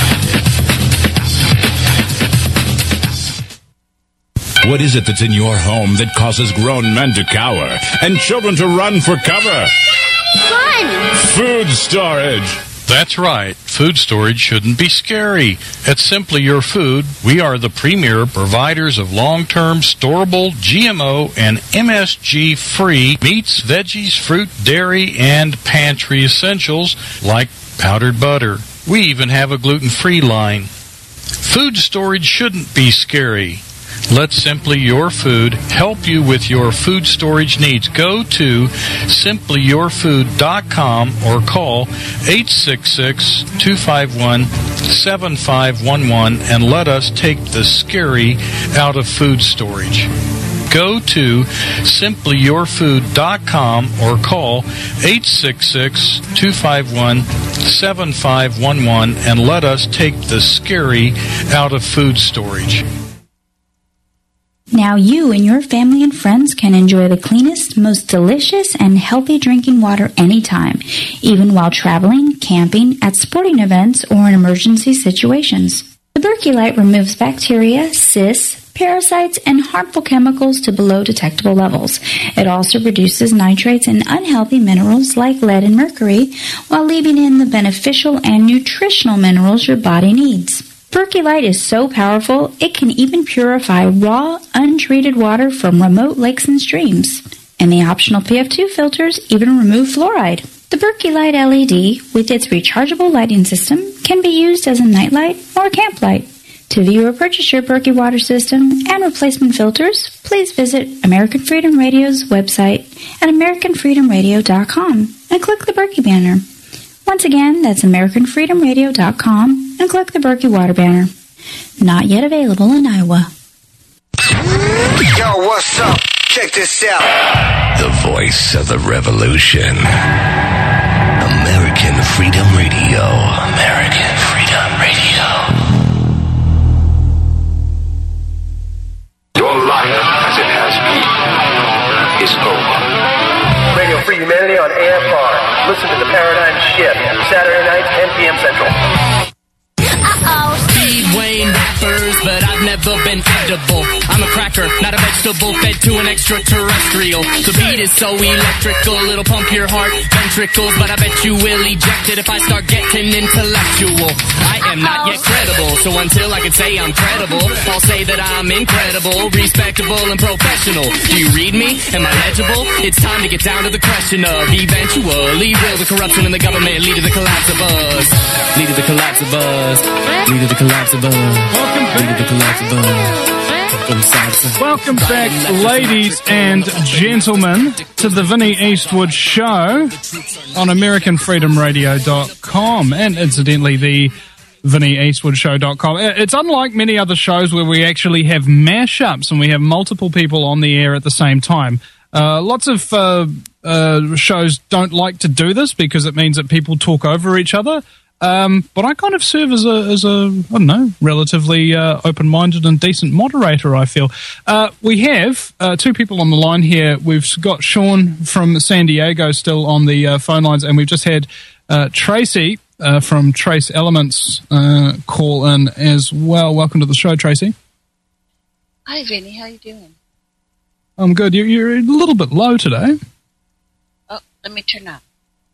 What is it that's in your home that causes grown men to cower and children to run for cover? Fun! Food storage. That's right. Food storage shouldn't be scary. At Simply Your Food, we are the premier providers of long-term, storable, G M O, and M S G-free meats, veggies, fruit, dairy, and pantry essentials like powdered butter. We even have a gluten-free line. Food storage shouldn't be scary. Let Simply Your Food help you with your food storage needs. Go to Simply Your Food dot com or call eight six six, two five one, seven five one one and let us take the scary out of food storage. Go to Simply Your Food dot com or call eight six six, two five one, seven five one one and let us take the scary out of food storage. Now you and your family and friends can enjoy the cleanest, most delicious, and healthy drinking water anytime, even while traveling, camping, at sporting events, or in emergency situations. The Berkey Light removes bacteria, cysts, parasites, and harmful chemicals to below detectable levels. It also reduces nitrates and unhealthy minerals like lead and mercury, while leaving in the beneficial and nutritional minerals your body needs. Berkey Light is so powerful, it can even purify raw, untreated water from remote lakes and streams. And the optional P F two filters even remove fluoride. The Berkey Light L E D, with its rechargeable lighting system, can be used as a nightlight or a camp light. To view or purchase your Berkey water system and replacement filters, please visit American Freedom Radio's website at American Freedom Radio dot com and click the Berkey banner. Once again, that's American Freedom Radio dot com and click the Berkey Water banner. Not yet available in Iowa. Yo, what's up? Check this out. The voice of the revolution. American Freedom Radio. American Freedom Radio. Your life, as it has been, is over. Radio Free Humanity on A F R. Listen to The Paradigm Shift, Saturday nights, ten p.m. Central. Uh-oh. Speedway rappers, but I've never been edible. I'm a cracker, not a vegetable, fed to an extraterrestrial. The beat is so electrical, it'll pump your heart ventricles, but I bet you will eject it if I start getting intellectual. I am not yet credible, so until I can say I'm credible, I'll say that I'm incredible, respectable, and professional. Do you read me? Am I legible? It's time to get down to the question of eventually will the corruption in the government lead to the collapse of us? Lead to the collapse of us. Lead to the collapse of us. Welcome back. Lead to the collapse of us. Welcome back, ladies and gentlemen, to the Vinnie Eastwood Show on American Freedom Radio dot com and incidentally the Vinnie Eastwood Show dot com. It's unlike many other shows where we actually have mashups and we have multiple people on the air at the same time. Uh, lots of uh, uh, shows don't like to do this because it means that people talk over each other. Um, but I kind of serve as a, as a I don't know, relatively uh, open-minded and decent moderator, I feel. Uh, we have uh, two people on the line here. We've got Sean from San Diego still on the uh, phone lines, and we've just had uh, Tracy uh, from Trace Elements uh, call in as well. Welcome to the show, Tracy. Hi, Vinny. How you doing? I'm good. You're, you're a little bit low today. Oh, let me turn up.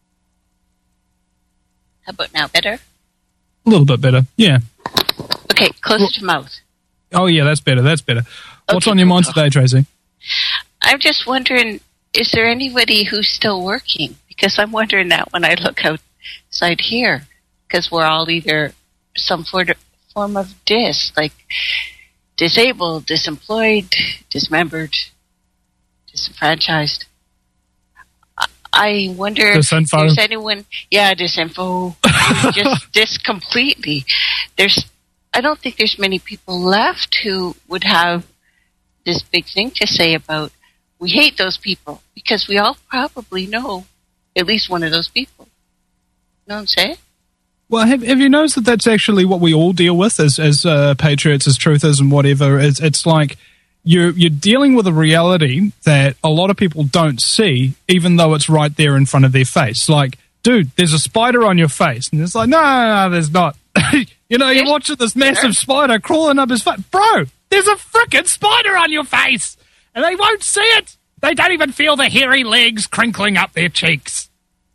How about now? Better? A little bit better, yeah. Okay, closer well, to mouth. Oh, yeah, that's better, that's better. What's okay, on your mind today, Tracy? I'm just wondering, is there anybody who's still working? Because I'm wondering that when I look outside here, because we're all either some form of disc, like disabled, disemployed, dismembered, disenfranchised. I- I wonder if Disinfo. there's anyone, yeah, disinfo, just dis completely. There's, I don't think there's many people left who would have this big thing to say about, we hate those people, because we all probably know at least one of those people. You know what I'm saying? Well, have, have you noticed that that's actually what we all deal with as as uh, patriots, as truthers, and whatever? It's, it's like you're you're dealing with a reality that a lot of people don't see, even though it's right there in front of their face. Like, dude, there's a spider on your face, and it's like, no, no, no there's not. You know, you're watching this massive spider crawling up his face, bro. There's a frickin' spider on your face, and they won't see it. They don't even feel the hairy legs crinkling up their cheeks.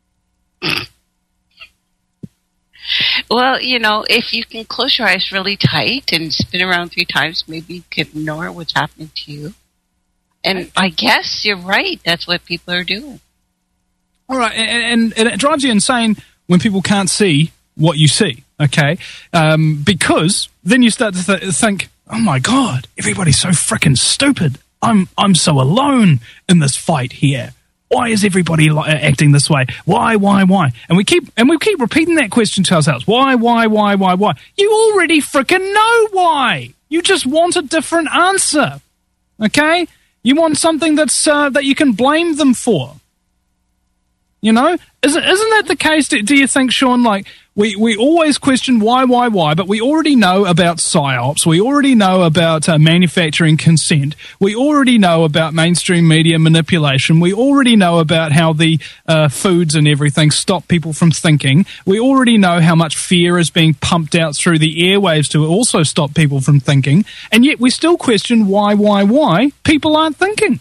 Well, you know, if you can close your eyes really tight and spin around three times, maybe you could ignore what's happening to you. And I guess you're right. That's what people are doing. All right, and, and, and it drives you insane when people can't see what you see, okay? Um, because then you start to th- think, oh my God, everybody's so frickin' stupid. I'm I'm so alone in this fight here. Why is everybody li- acting this way? Why, why, why? And we keep and we keep repeating that question to ourselves. Why, why, why, why, why? You already frickin' know why. You just want a different answer, okay? You want something that's uh, that you can blame them for. You know, isn't isn't that the case? Do, do you think, Sean? Like we, we always question why, why, why, but we already know about psyops. We already know about uh, manufacturing consent. We already know about mainstream media manipulation. We already know about how the uh, foods and everything stop people from thinking. We already know how much fear is being pumped out through the airwaves to also stop people from thinking. And yet we still question why, why, why people aren't thinking.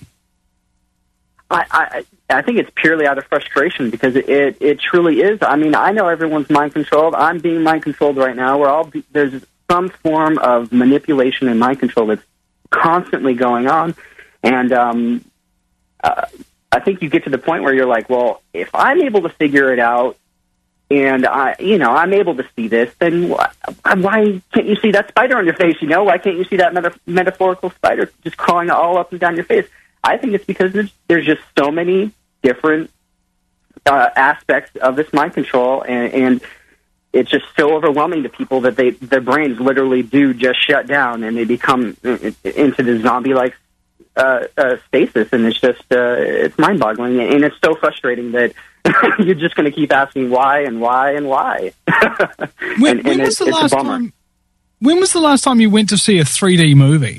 I, I I think it's purely out of frustration because it, it, it truly is. I mean, I know everyone's mind controlled. I'm being mind controlled right now. We're all be, there's some form of manipulation and mind control that's constantly going on, and um, uh, I think you get to the point where you're like, well, if I'm able to figure it out, and I, you know, I'm able to see this, then why, why can't you see that spider on your face? You know, why can't you see that meta- metaphorical spider just crawling all up and down your face? I think it's because there's, there's just so many different uh, aspects of this mind control, and, and it's just so overwhelming to people that they their brains literally do just shut down, and they become into the zombie-like uh, uh, stasis, and it's just uh, it's mind-boggling, and it's so frustrating that you're just going to keep asking why and why and why. when, and, when and was it's, the it's last a bummer. time? When was the last time you went to see a three D movie?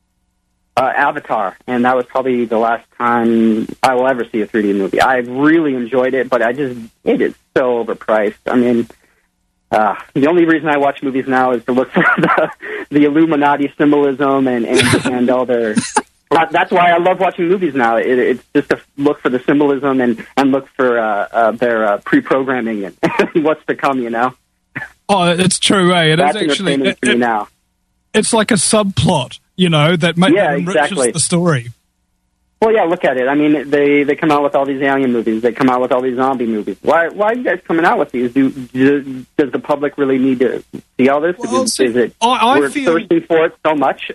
Uh, Avatar, and that was probably the last time I will ever see a three D movie. I really enjoyed it, but I just, it is so overpriced. I mean, uh, the only reason I watch movies now is to look for the, the Illuminati symbolism and, and, and all their... That's why I love watching movies now. It, it's just to look for the symbolism and, and look for uh, uh, their uh, pre-programming and what's to come, you know? Oh, it's true, eh? It That's is actually... entertaining It, for me it, now. It's like a subplot. You know, that, ma- Yeah, that enriches exactly. the story. Well, yeah, look at it. I mean, they, they come out with all these alien movies. They come out with all these zombie movies. Why why are you guys coming out with these? Do, do Does the public really need to see all this? Well, is, see, is it I, I we're feel, thirsting for it so much?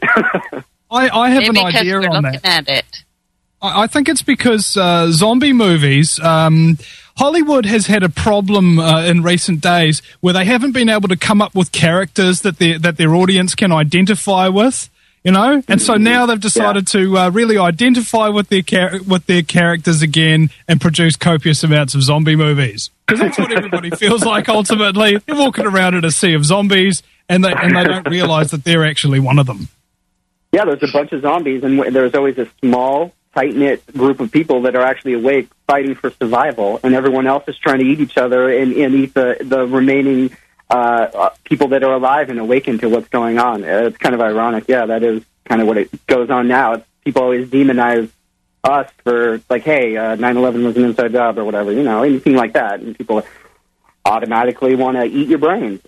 I, I have Maybe an because idea we're on looking that. at it. I, I think it's because uh, zombie movies... Um, Hollywood has had a problem uh, in recent days where they haven't been able to come up with characters that their, that their audience can identify with. You know, and so now they've decided yeah. to uh, really identify with their char- with their characters again and produce copious amounts of zombie movies. Because that's what everybody feels like ultimately. They're walking around in a sea of zombies, and they and they don't realize that they're actually one of them. Yeah, there's a bunch of zombies, and there's always a small, tight-knit group of people that are actually awake, fighting for survival, and everyone else is trying to eat each other and, and eat the, the remaining uh, people that are alive and awakened to what's going on. Uh, it's kind of ironic. Yeah, that is kind of what it goes on now. It's, people always demonize us for, like, hey, uh, nine eleven was an inside job or whatever, you know, anything like that, and people automatically want to eat your brains.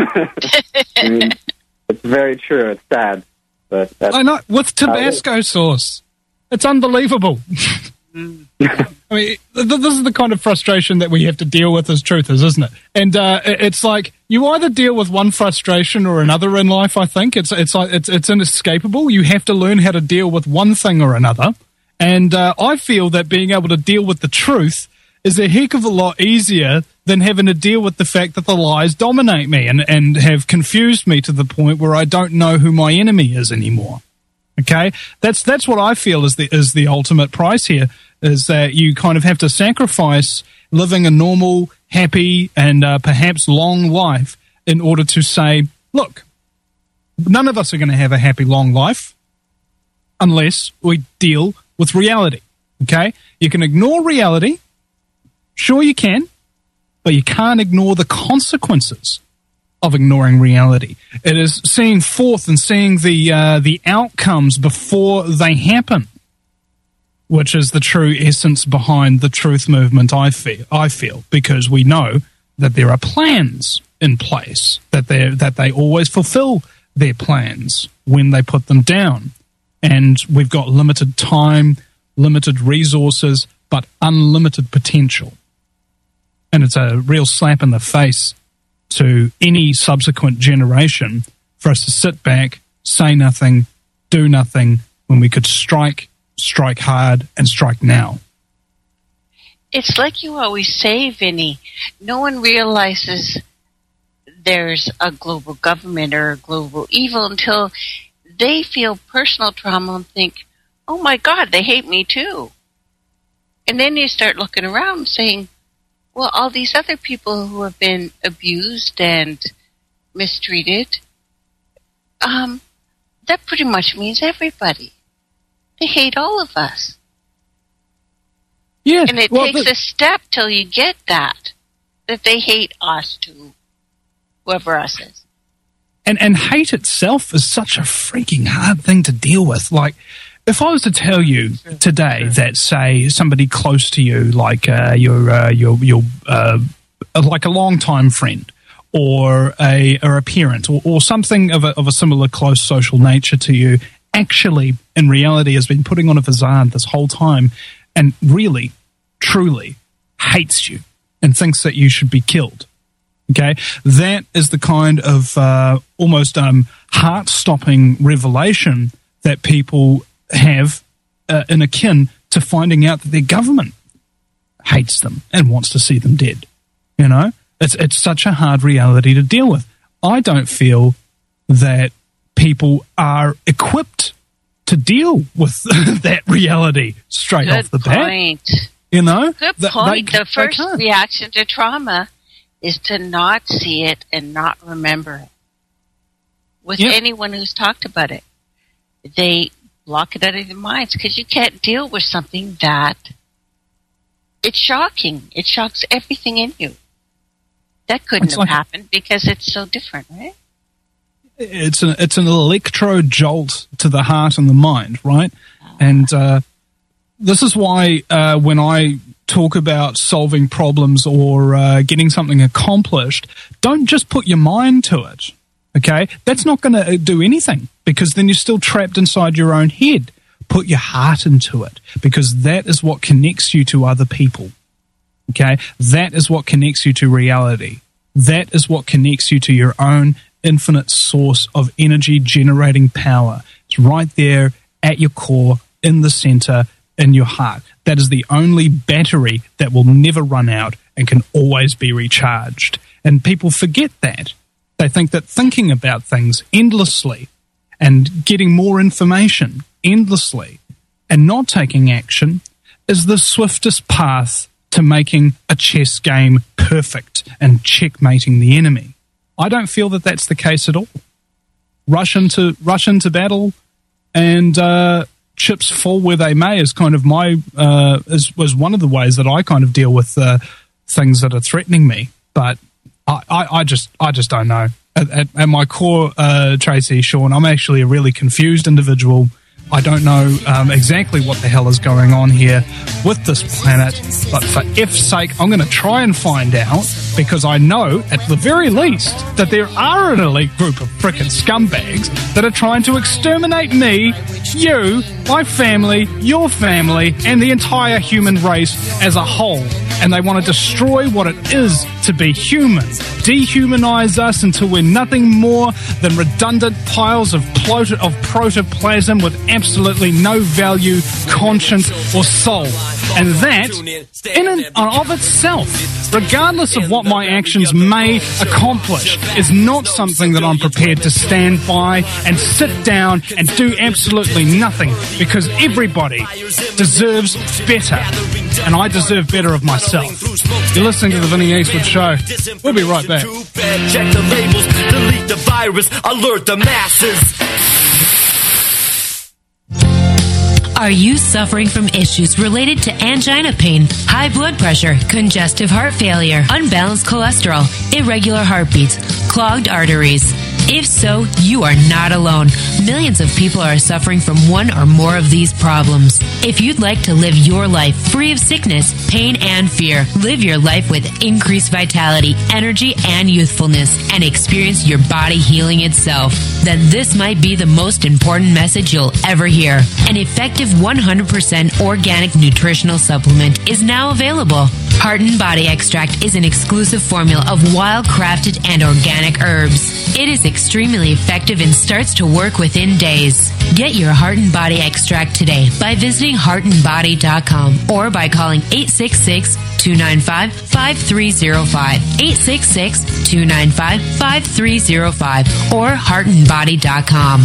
I mean, it's very true. It's sad. But that's I know, with Tabasco sauce. It's unbelievable. Mm. I mean, th- this is the kind of frustration that we have to deal with as truthers, isn't it? And uh, it- it's like you either deal with one frustration or another in life. I think it's it's like it's it's inescapable. You have to learn how to deal with one thing or another. And uh, I feel that being able to deal with the truth is a heck of a lot easier than having to deal with the fact that the lies dominate me and and have confused me to the point where I don't know who my enemy is anymore. Okay, that's that's what I feel is the is the ultimate price here, is that you kind of have to sacrifice living a normal, happy, and uh, perhaps long life in order to say, look, none of us are going to have a happy, long life unless we deal with reality. Okay, you can ignore reality, sure you can, but you can't ignore the consequences of ignoring reality. It is seeing forth and seeing the uh, the outcomes before they happen, which is the true essence behind the truth movement. I feel, I feel, because we know that there are plans in place, that they that they always fulfill their plans when they put them down, and we've got limited time, limited resources, but unlimited potential. And it's a real slap in the face to any subsequent generation for us to sit back, say nothing, do nothing, when we could strike, strike hard, and strike now. It's like you always say, Vinny, no one realizes there's a global government or a global evil until they feel personal trauma and think, oh my God, they hate me too. And then you start looking around saying, well, all these other people who have been abused and mistreated, um, that pretty much means everybody. They hate all of us. Yeah. And it well, takes but- a step till you get that, that they hate us too, whoever us is. And and hate itself is such a freaking hard thing to deal with. Like, if I was to tell you today that, say, somebody close to you, like uh, your uh, your your uh, like a longtime friend, or a or a parent, or, or something of a of a similar close social nature to you, actually, in reality, has been putting on a facade this whole time, and really, truly hates you and thinks that you should be killed. Okay, that is the kind of uh, almost um, heart-stopping revelation that people have uh, in akin to finding out that their government hates them and wants to see them dead. You know, it's it's such a hard reality to deal with. I don't feel that people are equipped to deal with that reality straight Good off the bat. point. You know, Good Th- point. they- the they first can't. reaction to trauma is to not see it and not remember it. With Yep. anyone who's talked about it, they block it out of their minds because you can't deal with something that it's shocking. It shocks everything in you. That couldn't It's have like- happened because it's so different, right? It's an it's an electro jolt to the heart and the mind, right? And uh, this is why uh, when I talk about solving problems or uh, getting something accomplished, don't just put your mind to it. Okay, that's not going to do anything, because then you're still trapped inside your own head. Put your heart into it, because that is what connects you to other people. Okay, that is what connects you to reality. That is what connects you to your own infinite source of energy generating power. It's right there at your core, in the center, in your heart. That is the only battery that will never run out and can always be recharged. And people forget that. They think that thinking about things endlessly and getting more information endlessly and not taking action is the swiftest path to making a chess game perfect and checkmating the enemy. I don't feel that that's the case at all. Rush into rush into battle and uh, chips fall where they may is kind of my uh, is was one of the ways that I kind of deal with uh, things that are threatening me. But I, I, I just I just don't know. At, at, at my core, uh, Tracy, Sean, I'm actually a really confused individual I don't know um, exactly what the hell is going on here with this planet, but for F's sake, I'm going to try and find out, because I know, at the very least, that there are an elite group of frickin' scumbags that are trying to exterminate me, you, my family, your family, and the entire human race as a whole. And they want to destroy what it is to be human, dehumanize us until we're nothing more than redundant piles of, plot- of protoplasm with absolutely no value, conscience, or soul. And that, in and of itself, regardless of what my actions may accomplish, is not something that I'm prepared to stand by and sit down and do absolutely nothing, because everybody deserves better. And I deserve better of myself. You're listening to the Vinny Eastwood Show. We'll be right back. Check the labels, delete the virus, alert the masses. Are you suffering from issues related to angina pain, high blood pressure, congestive heart failure, unbalanced cholesterol, irregular heartbeats, clogged arteries? If so, you are not alone. Millions of people are suffering from one or more of these problems. If you'd like to live your life free of sickness, pain, and fear, live your life with increased vitality, energy, and youthfulness, and experience your body healing itself, then this might be the most important message you'll ever hear. An effective one hundred percent organic nutritional supplement is now available. Heart and Body Extract is an exclusive formula of wild-crafted and organic herbs. It is extremely effective and starts to work within days. Get your Heart and Body Extract today by visiting heart and body dot com or by calling eight six six, two nine five, five three zero five, eight six six, two nine five, five three zero five, or heart and body dot com.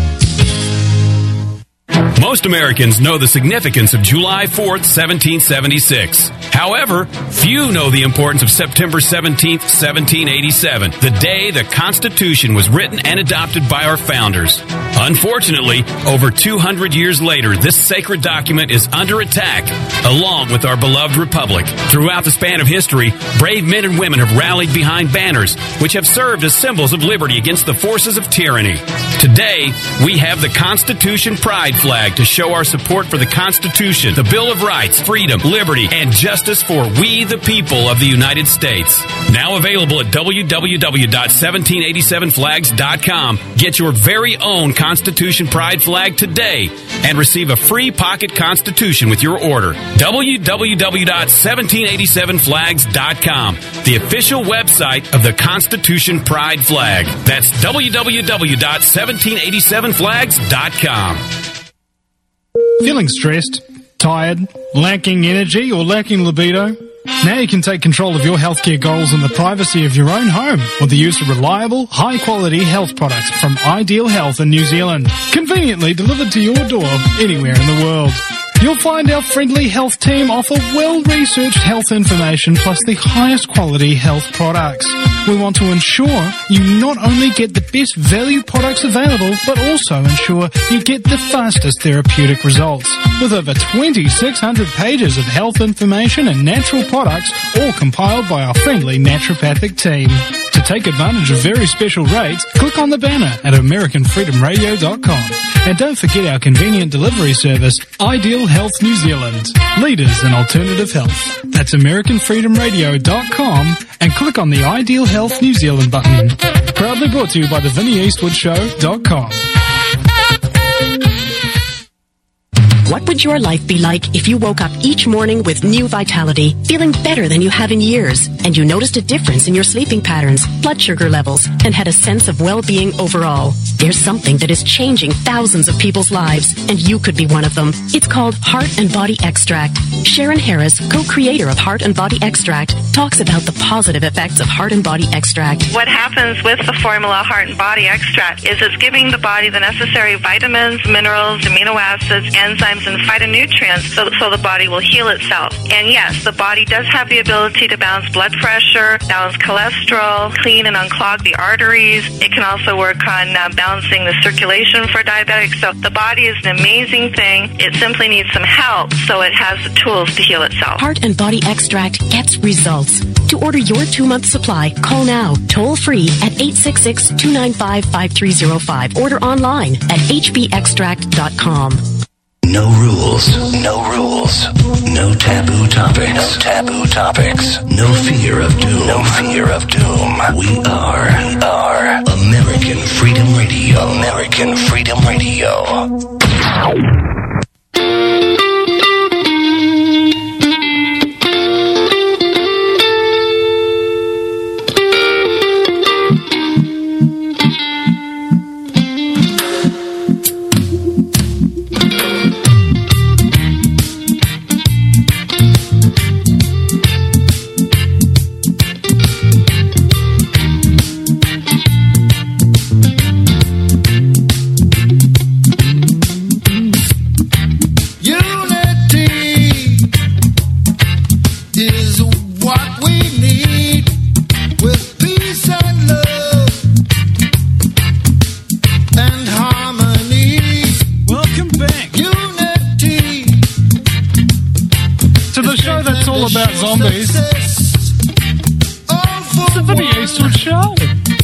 Most Americans know the significance of July fourth, seventeen seventy-six. However, few know the importance of September seventeenth, seventeen eighty-seven, the day the Constitution was written and adopted by our founders. Unfortunately, over two hundred years later, this sacred document is under attack, along with our beloved republic. Throughout the span of history, brave men and women have rallied behind banners, which have served as symbols of liberty against the forces of tyranny. Today, we have the Constitution Pride flag to show our support for the Constitution, the Bill of Rights, freedom, liberty, and justice for we the people of the United States. Now available at w w w dot seventeen eighty-seven flags dot com. Get your very own Constitution Pride flag today and receive a free pocket Constitution with your order. w w w dot seventeen eighty-seven flags dot com, the official website of the Constitution Pride flag. That's w w w dot seventeen eighty-seven flags dot com. Feeling stressed, tired, lacking energy, or lacking libido? Now you can take control of your healthcare goals in the privacy of your own home with the use of reliable, high-quality health products from Ideal Health in New Zealand, conveniently delivered to your door anywhere in the world. You'll find our friendly health team offer well-researched health information plus the highest quality health products. We want to ensure you not only get the best value products available, but also ensure you get the fastest therapeutic results. With over twenty-six hundred pages of health information and natural products, all compiled by our friendly naturopathic team. To take advantage of very special rates, click on the banner at american freedom radio dot com. And don't forget our convenient delivery service, Ideal Health New Zealand, leaders in alternative health. That's american freedom radio dot com and click on the Ideal Health New Zealand button. Proudly brought to you by the vinny eastwood show dot com. What would your life be like if you woke up each morning with new vitality, feeling better than you have in years, and you noticed a difference in your sleeping patterns, blood sugar levels, and had a sense of well-being overall? There's something that is changing thousands of people's lives, and you could be one of them. It's called Heart and Body Extract. Sharon Harris, co-creator of Heart and Body Extract, talks about the positive effects of Heart and Body Extract. What happens with the formula Heart and Body Extract is it's giving the body the necessary vitamins, minerals, amino acids, enzymes, minerals and phytonutrients so, so the body will heal itself. And yes, the body does have the ability to balance blood pressure, balance cholesterol, clean and unclog the arteries. It can also work on uh, balancing the circulation for diabetics. So the body is an amazing thing. It simply needs some help so it has the tools to heal itself. Heart and Body Extract gets results. To order your two-month supply, call now, toll-free at eight six six, two nine five, five three zero five. Order online at h b extract dot com. No rules, no rules, no taboo topics, no taboo topics, no fear of doom, no fear of doom. We are, we are American Freedom Radio, American Freedom Radio. About zombies. It's a Vinny Eastwood show.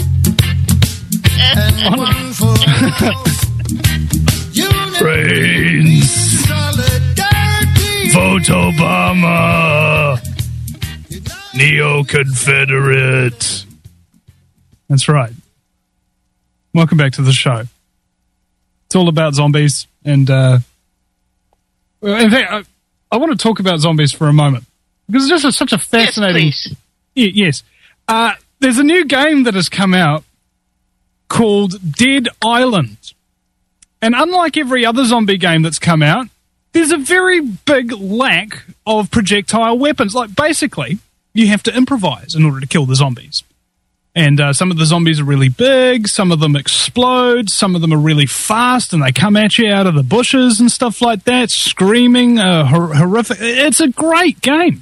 Brains. Vote Obama. Neo-Confederate. That's right. Welcome back to the show. It's all about zombies, and uh, in fact, I, I want to talk about zombies for a moment. Because it's just such a fascinating... Yes, please. Yeah, yes. Uh, there's a new game that has come out called Dead Island. And unlike every other zombie game that's come out, there's a very big lack of projectile weapons. Like, basically, you have to improvise in order to kill the zombies. And uh, some of the zombies are really big, some of them explode, some of them are really fast, and they come at you out of the bushes and stuff like that, screaming, uh, hor- horrific. It's a great game.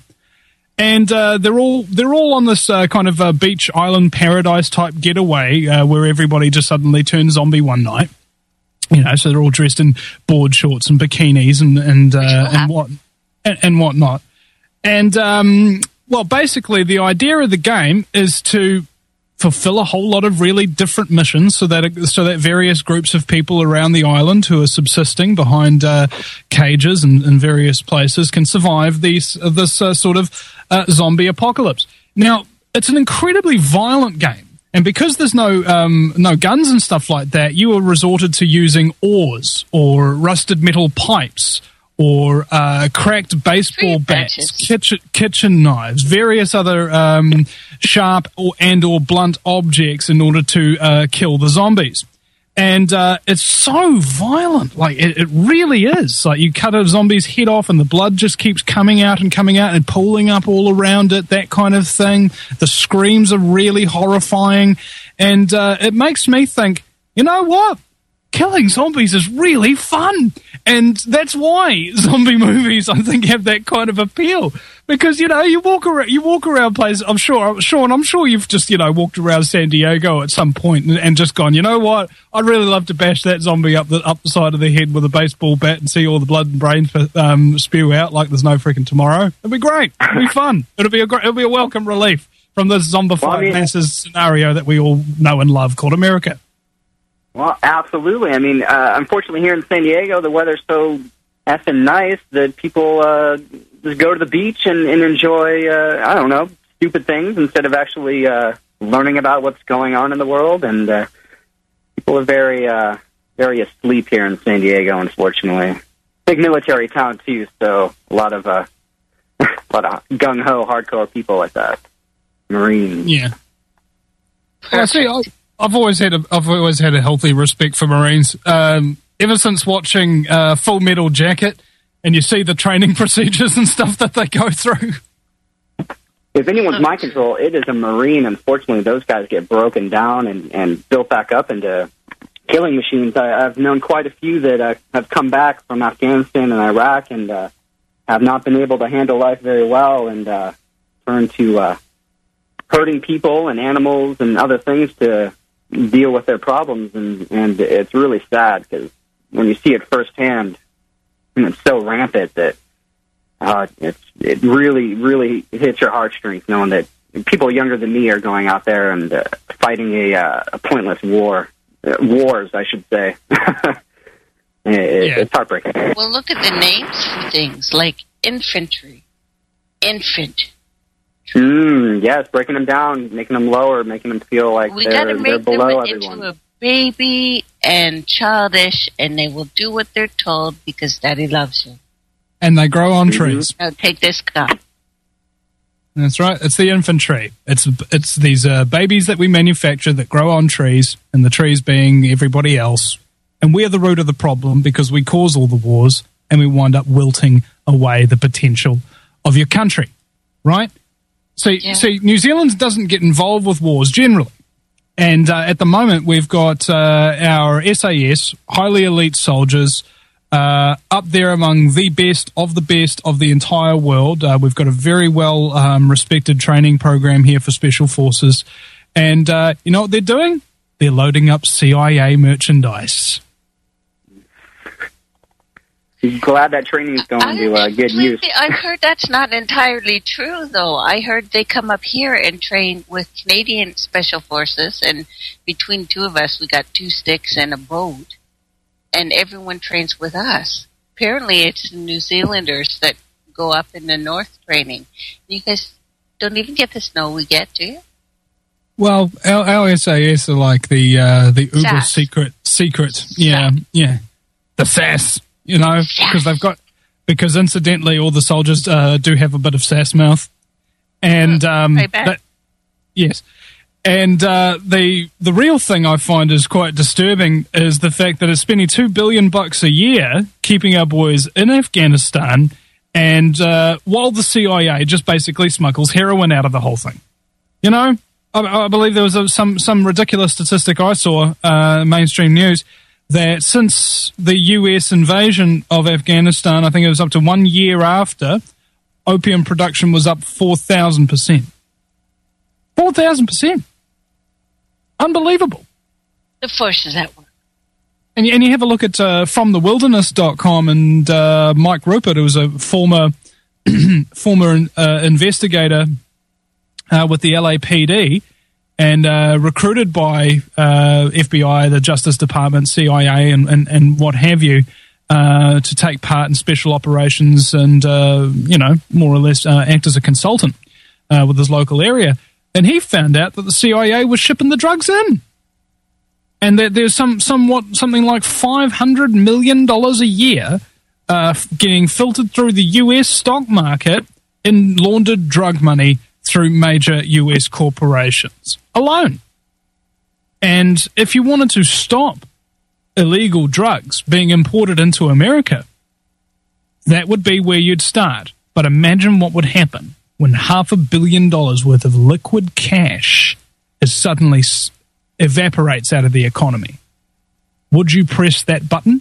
And uh, they're all they're all on this uh, kind of uh, beach island paradise type getaway uh, where everybody just suddenly turns zombie one night. You know, so they're all dressed in board shorts and bikinis and and uh, and what and, and whatnot. And um, well, basically, the idea of the game is to fulfill a whole lot of really different missions, so that so that various groups of people around the island who are subsisting behind uh, cages and in various places can survive these uh, this uh, sort of uh, zombie apocalypse. Now, it's an incredibly violent game, and because there's no um, no guns and stuff like that, you are resorted to using oars or rusted metal pipes or uh, cracked baseball bats, kitchen, kitchen knives, various other um, sharp or and or blunt objects in order to uh, kill the zombies. And uh, it's so violent, like it, it really is. Like you cut a zombie's head off, and the blood just keeps coming out and coming out and pooling up all around it. That kind of thing. The screams are really horrifying, and uh, it makes me think, you know what? Killing zombies is really fun, and that's why zombie movies, I think, have that kind of appeal. Because you know, you walk around, you walk around places. I'm sure, Sean, I'm sure you've just you know walked around San Diego at some point and, and just gone, you know what? I'd really love to bash that zombie up the up the side of the head with a baseball bat and see all the blood and brains um, spew out like there's no freaking tomorrow. It'd be great. It'd be fun. It'll be a great, it'll be a welcome relief from this zombified well, I mean, masses scenario that we all know and love called America. Well, absolutely. I mean, uh, unfortunately, here in San Diego, the weather's so effing nice that people uh, just go to the beach and, and enjoy, uh, I don't know, stupid things instead of actually uh, learning about what's going on in the world. And uh, people are very, uh, very asleep here in San Diego, unfortunately. Big military town, too, so a lot of, uh, a lot of gung-ho, hardcore people like that. Marines. Yeah. Well, see, I... I've always had a I've always had a healthy respect for Marines. Um, ever since watching uh, Full Metal Jacket, and you see the training procedures and stuff that they go through. If anyone's mind control, it is a Marine. Unfortunately, those guys get broken down and, and built back up into killing machines. I, I've known quite a few that uh, have come back from Afghanistan and Iraq and uh, have not been able to handle life very well and uh, turn to uh, hurting people and animals and other things to deal with their problems. And, and it's really sad because when you see it firsthand, and it's so rampant that uh, it's, it really, really hits your heartstrings knowing that people younger than me are going out there and uh, fighting a, uh, a pointless war. Uh, wars, I should say. it, Yeah. It's heartbreaking. Well, look at the names for things like infantry, infant. Mm, yes, breaking them down, making them lower, making them feel like We got they're, to they're make them below into everyone. a baby and childish, and they will do what they're told because Daddy loves you. And they grow on trees. Now take this gun. That's right. It's the infantry. It's it's these uh, babies that we manufacture that grow on trees, and the trees being everybody else. And we're the root of the problem because we cause all the wars, and we wind up wilting away the potential of your country, right? So, Yeah. so New Zealand doesn't get involved with wars generally. And uh, at the moment, we've got uh, our S A S, highly elite soldiers, uh, up there among the best of the best of the entire world. Uh, we've got a very well um, respected training program here for Special Forces. And uh, you know what they're doing? They're loading up C I A merchandise. Glad that training is going to uh, good use. I've heard that's not entirely true, though. I heard they come up here and train with Canadian Special Forces, and between two of us, we got two sticks and a boat, and everyone trains with us. Apparently, it's the New Zealanders that go up in the north training. You guys don't even get the snow we get, do you? Well, our, our S A S are like the uh, the uber Sass. secret secret, yeah, yeah, the S A S, you know, because they've got because incidentally, all the soldiers uh, do have a bit of sass mouth, and um, I bet. that- yes, and uh, the the real thing I find is quite disturbing is the fact that it's spending two billion bucks a year keeping our boys in Afghanistan, and uh, while the C I A just basically smuggles heroin out of the whole thing, you know. I, I believe there was a, some some ridiculous statistic I saw, uh, mainstream news, that since the U S invasion of Afghanistan, I think it was up to one year after, opium production was up four thousand percent. four thousand percent. Unbelievable. The forces at work. And, and you have a look at uh, from the wilderness dot com and uh, Mike Rupert, who was a former, former uh, investigator Uh, with the L A P D and uh, recruited by uh, F B I, the Justice Department, C I A, and, and, and what have you, uh, to take part in special operations and, uh, you know, more or less uh, act as a consultant uh, with his local area. And he found out that the C I A was shipping the drugs in. And that there's some somewhat something like five hundred million dollars a year uh, getting filtered through the U S stock market in laundered drug money through major U S corporations alone. And if you wanted to stop illegal drugs being imported into America, that would be where you'd start. But imagine what would happen when half a billion dollars worth of liquid cash is suddenly s- evaporates out of the economy. Would you press that button?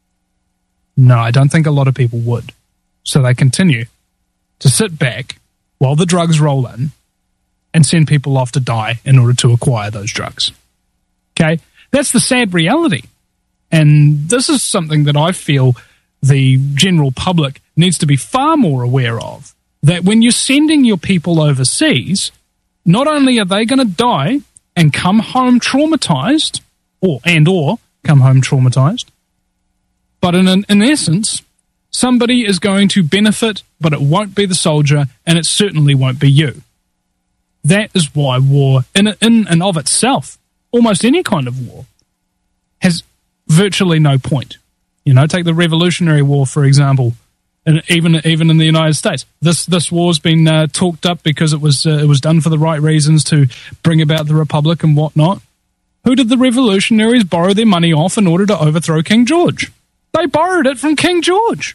No, I don't think a lot of people would. So they continue to sit back while the drugs roll in and send people off to die in order to acquire those drugs. Okay? That's the sad reality. And this is something that I feel the general public needs to be far more aware of. That when you're sending your people overseas, not only are they going to die and come home traumatized, or and or come home traumatized, but in, in essence, somebody is going to benefit, but it won't be the soldier, and it certainly won't be you. That is why war, in, in and of itself, almost any kind of war, has virtually no point. You know, take the Revolutionary War, for example, and even even in the United States. This this war's been uh, talked up because it was uh, it was done for the right reasons to bring about the Republic and whatnot. Who did the revolutionaries borrow their money off in order to overthrow King George? They borrowed it from King George.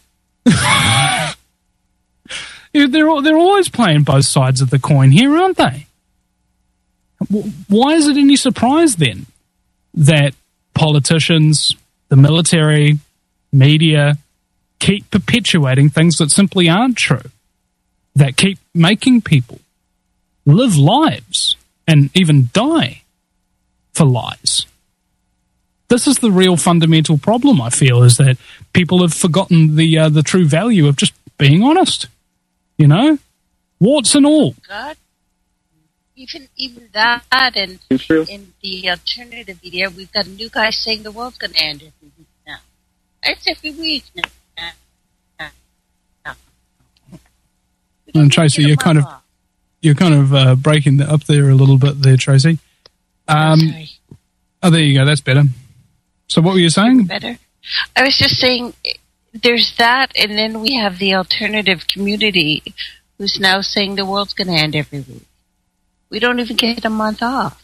they're they're always playing both sides of the coin here, aren't they? Why is it any surprise then that politicians, the military, media keep perpetuating things that simply aren't true, that keep making people live lives and even die for lies. This is the real fundamental problem, I feel, is that people have forgotten the uh, the true value of just being honest. You know? Warts and all. God, even even that, and in the alternative media, we've got a new guy saying the world's going to end every week now. It's every week now. And Tracy, you're kind of you're kind of uh, breaking the, up there a little bit there, Tracy. Um, oh, there you go. That's better. So what were you saying? Better. I was just saying there's that, and then we have the alternative community who's now saying the world's going to end every week. We don't even get a month off.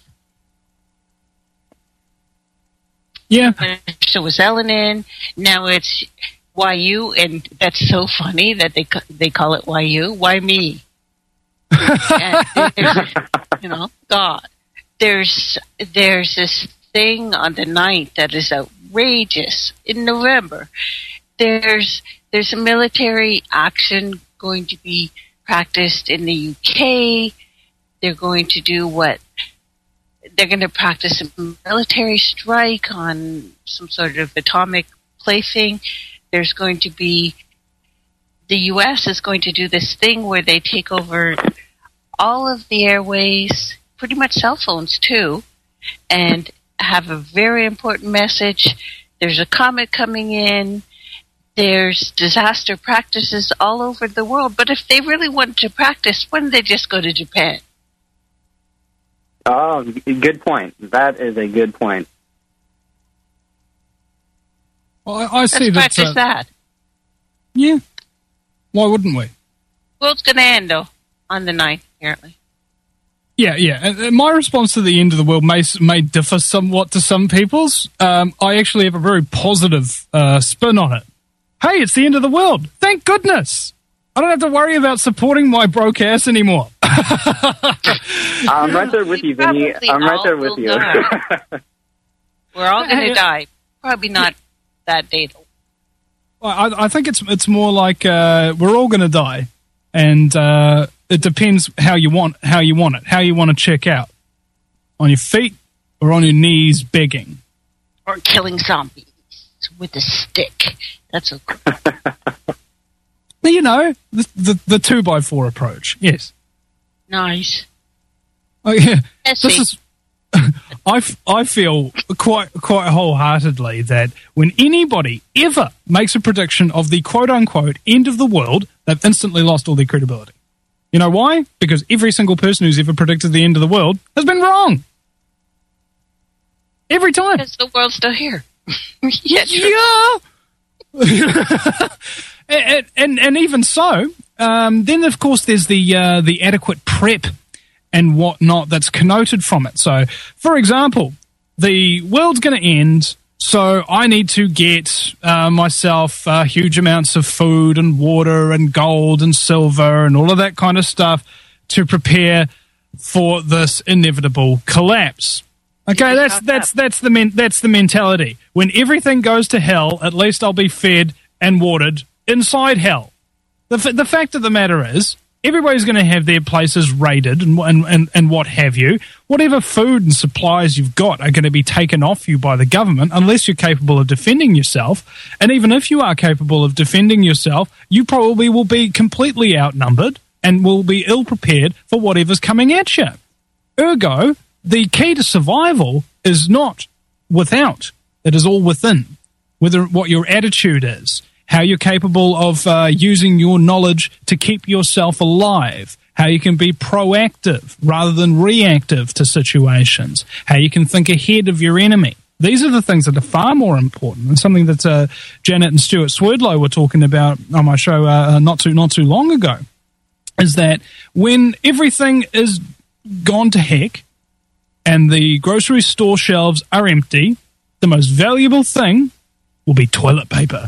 Yeah. So was Ellen in. Now it's Y U, and that's so funny that they they call it Y U. Why me? And you know, God. There's there's this thing on the ninth that is outrageous in November. There's there's a military action going to be practiced in the U K. They're going to do what they're going to practice a military strike on some sort of atomic plaything. There's going to be the U S is going to do this thing where they take over all of the airways, pretty much cell phones too, and have a very important message. There's a comet coming in. There's disaster practices all over the world. But if they really wanted to practice, why didn't they just go to Japan? Oh, good point. That is a good point. Well, I, I see Let's that. practice Uh, that. yeah. Why wouldn't we? World's going to end, though, on the ninth, apparently. Yeah, yeah. And, and my response to the end of the world may may differ somewhat to some people's. Um, I actually have a very positive uh, spin on it. Hey, it's the end of the world. Thank goodness. I don't have to worry about supporting my broke ass anymore. I'm right there with you, Vinny. Probably I'm right all there with will you. die. We're all going to die. Probably not that day, though. Well, I, I think it's it's more like uh, we're all going to die, and uh, it depends how you want how you want it, how you want to check out, on your feet or on your knees begging, Or killing zombies with a stick. That's a you know, the the, the two by four approach. Yes. nice. Oh yeah. Let's This see. is. I, f- I feel quite quite wholeheartedly that when anybody ever makes a prediction of the quote-unquote end of the world, they've instantly lost all their credibility. You know why? Because every single person who's ever predicted the end of the world has been wrong. Every time. Because the world's still here. yeah. Yeah. and, and and even so, um, then of course there's the uh, the adequate prep and whatnot that's connoted from it. So, for example, the world's going to end, so I need to get uh, myself uh, huge amounts of food and water and gold and silver and all of that kind of stuff to prepare for this inevitable collapse. Okay, that's that's that's the men, that's the mentality. When everything goes to hell, at least I'll be fed and watered inside hell. The f- the fact of the matter is, everybody's going to have their places raided and, and, and, and what have you. Whatever food and supplies you've got are going to be taken off you by the government unless you're capable of defending yourself. And even if you are capable of defending yourself, you probably will be completely outnumbered and will be ill-prepared for whatever's coming at you. Ergo, the key to survival is not without. It is all within. Whether what your attitude is, how you're capable of uh, using your knowledge to keep yourself alive, how you can be proactive rather than reactive to situations, how you can think ahead of your enemy. These are the things that are far more important, and something that uh, Janet and Stuart Swerdlow were talking about on my show uh, not too not too long ago, is that when everything is gone to heck and the grocery store shelves are empty, the most valuable thing will be toilet paper.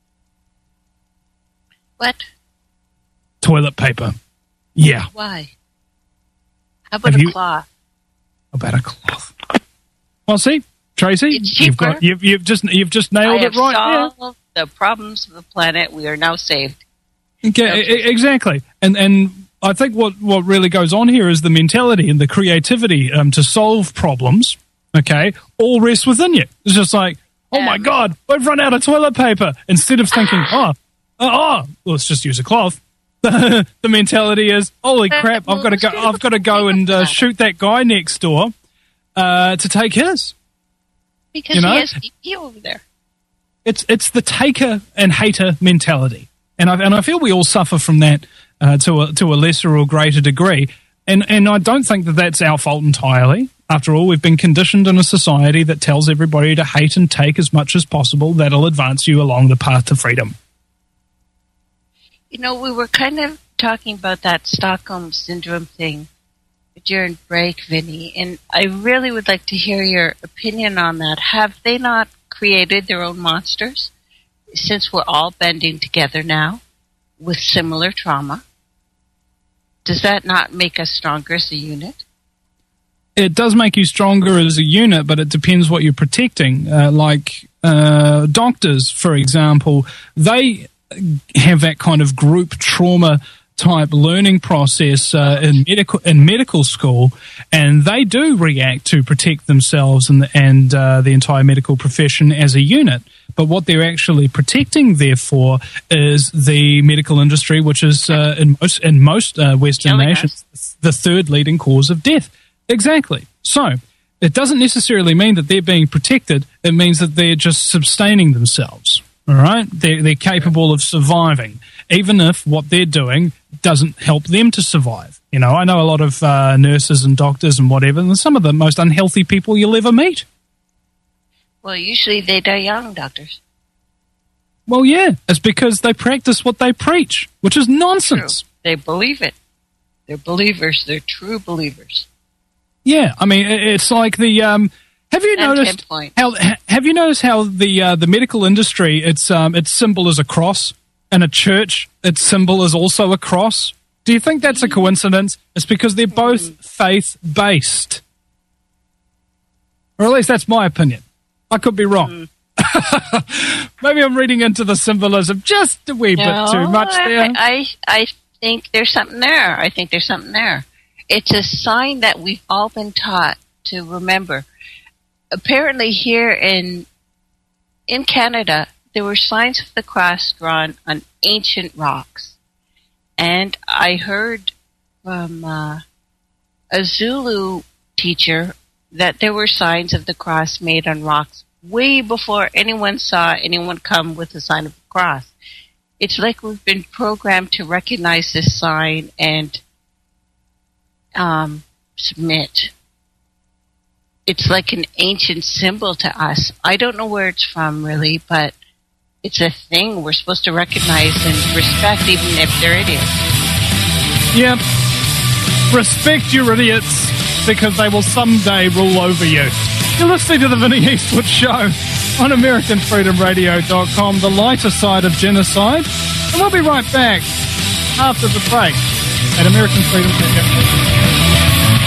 What? Toilet paper. Yeah. Why? How about Have a you- cloth? About a cloth. Well, see, Tracy, It's you've cheaper. got you've, you've just you've just nailed I it have right. Yeah. solved the problems of the planet. We are now saved. Okay, e- exactly. And and I think what, what really goes on here is the mentality and the creativity um, to solve problems, okay, all rests within you. It's just like, oh my God, we've run out of toilet paper. Instead of thinking, oh, oh, oh let's just use a cloth. the mentality is, holy crap, I've got to go I've got to go and uh, shoot that guy next door uh, to take his. Because You know? he has B P over there. It's it's the taker and hater mentality. And I, and I feel we all suffer from that uh, to a, to a lesser or greater degree. And and I don't think that that's our fault entirely. After all, we've been conditioned in a society that tells everybody to hate and take as much as possible. That'll advance you along the path to freedom. You know, we were kind of talking about that Stockholm Syndrome thing during break, Vinny, and I really would like to hear your opinion on that. Have they not created their own monsters? Since we're all bending together now with similar trauma, does that not make us stronger as a unit? It does make you stronger as a unit, but it depends what you're protecting. Uh, like uh, doctors, for example, they have that kind of group trauma type learning process uh, in medical in medical school, and they do react to protect themselves and and uh, the entire medical profession as a unit. But what they're actually protecting, therefore, is the medical industry, which is uh, in most in most uh, Western Killing nations the third leading cause of death. Exactly. So it doesn't necessarily mean that they're being protected. It means that they're just sustaining themselves. All right, they're they're capable of surviving, even if what they're doing doesn't help them to survive. You know, I know a lot of uh, nurses and doctors and whatever, and some of the most unhealthy people you'll ever meet. Well, usually they die young, doctors. Well, yeah, it's because they practice what they preach, which is nonsense. True. They believe it. They're believers. They're true believers. Yeah, I mean, it- it's like the. Um, have you And noticed pinpoint. how? ha- Have you noticed how the uh, the medical industry its um, its symbol is a cross, and a church its symbol is also a cross? Do you think that's a coincidence? It's because they're both faith based, or at least that's my opinion. I could be wrong. Maybe I'm reading into the symbolism just a wee bit too much there. I, I, I think there's something there. I think there's something there. It's a sign that we've all been taught to remember. Apparently here in in Canada, there were signs of the cross drawn on ancient rocks. And I heard from uh, a Zulu teacher that there were signs of the cross made on rocks way before anyone saw anyone come with a sign of the cross. It's like we've been programmed to recognize this sign and um, submit. It's like an ancient symbol to us. I don't know where it's from, really, but it's a thing we're supposed to recognize and respect, even if they're idiots. Yep. Respect your idiots, because they will someday rule over you. You're listening to the Vinnie Eastwood Show on American Freedom Radio dot com, the lighter side of genocide. And we'll be right back after the break at American Freedom Radio.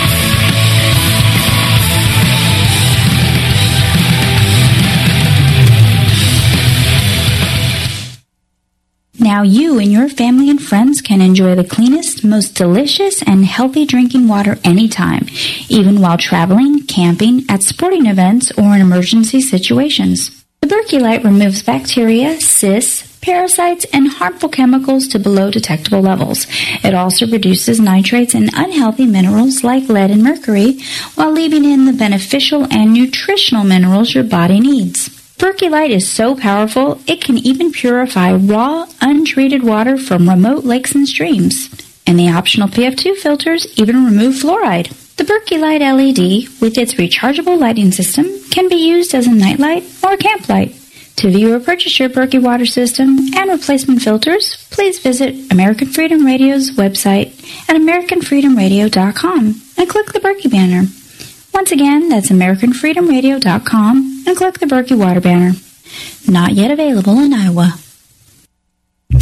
Now you and your family and friends can enjoy the cleanest, most delicious, and healthy drinking water anytime, even while traveling, camping, at sporting events, or in emergency situations. The Berkey Light removes bacteria, cysts, parasites, and harmful chemicals to below detectable levels. It also reduces nitrates and unhealthy minerals like lead and mercury, while leaving in the beneficial and nutritional minerals your body needs. Berkey Light is so powerful, it can even purify raw, untreated water from remote lakes and streams. And the optional P F two filters even remove fluoride. The Berkey Light L E D, with its rechargeable lighting system, can be used as a nightlight or camp light. To view or purchase your Berkey water system and replacement filters, please visit American Freedom Radio's website at American Freedom Radio dot com and click the Berkey banner. Once again, that's American Freedom Radio dot com and click the Berkey Water banner. Not yet available in Iowa.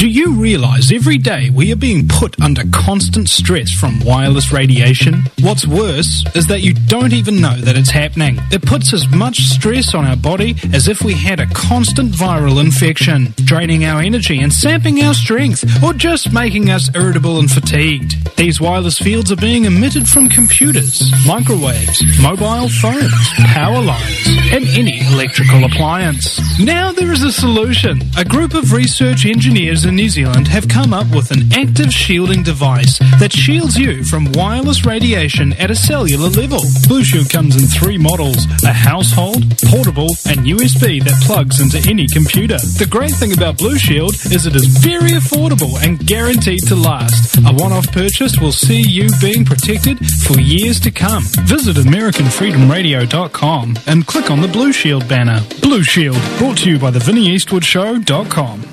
Do you realize every day we are being put under constant stress from wireless radiation? What's worse is that you don't even know that it's happening. It puts as much stress on our body as if we had a constant viral infection, draining our energy and sapping our strength, or just making us irritable and fatigued. These wireless fields are being emitted from computers, microwaves, mobile phones, power lines, and any electrical appliance. Now there is a solution. A group of research engineers in New Zealand have come up with an active shielding device that shields you from wireless radiation at a cellular level. Blue Shield comes in three models: a household, portable, and U S B that plugs into any computer. The great thing about Blue Shield is it is very affordable and guaranteed to last. A one-off purchase will see you being protected for years to come. Visit American Freedom Radio dot com and click on the Blue Shield banner. Blue Shield, brought to you by the Vinnie Eastwood Show dot com.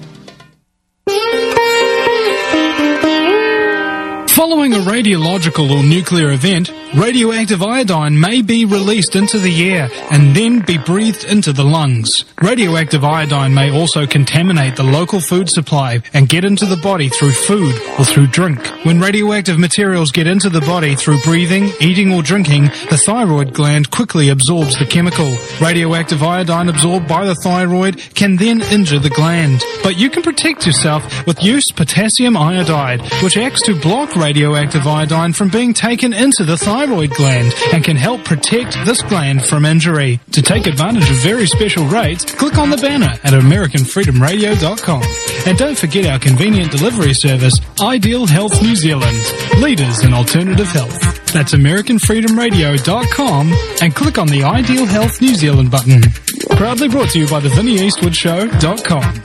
Following a radiological or nuclear event, radioactive iodine may be released into the air and then be breathed into the lungs. Radioactive iodine may also contaminate the local food supply and get into the body through food or through drink. When radioactive materials get into the body through breathing, eating or drinking, the thyroid gland quickly absorbs the chemical. Radioactive iodine absorbed by the thyroid can then injure the gland. But you can protect yourself with used potassium iodide, which acts to block radioactive iodine from being taken into the thyroid gland and can help protect this gland from injury. To take advantage of very special rates, click on the banner at American Freedom Radio dot com. And don't forget our convenient delivery service, Ideal Health New Zealand, leaders in alternative health. That's American Freedom Radio dot com and click on the Ideal Health New Zealand button. Proudly brought to you by the Vinnie Eastwood Show dot com.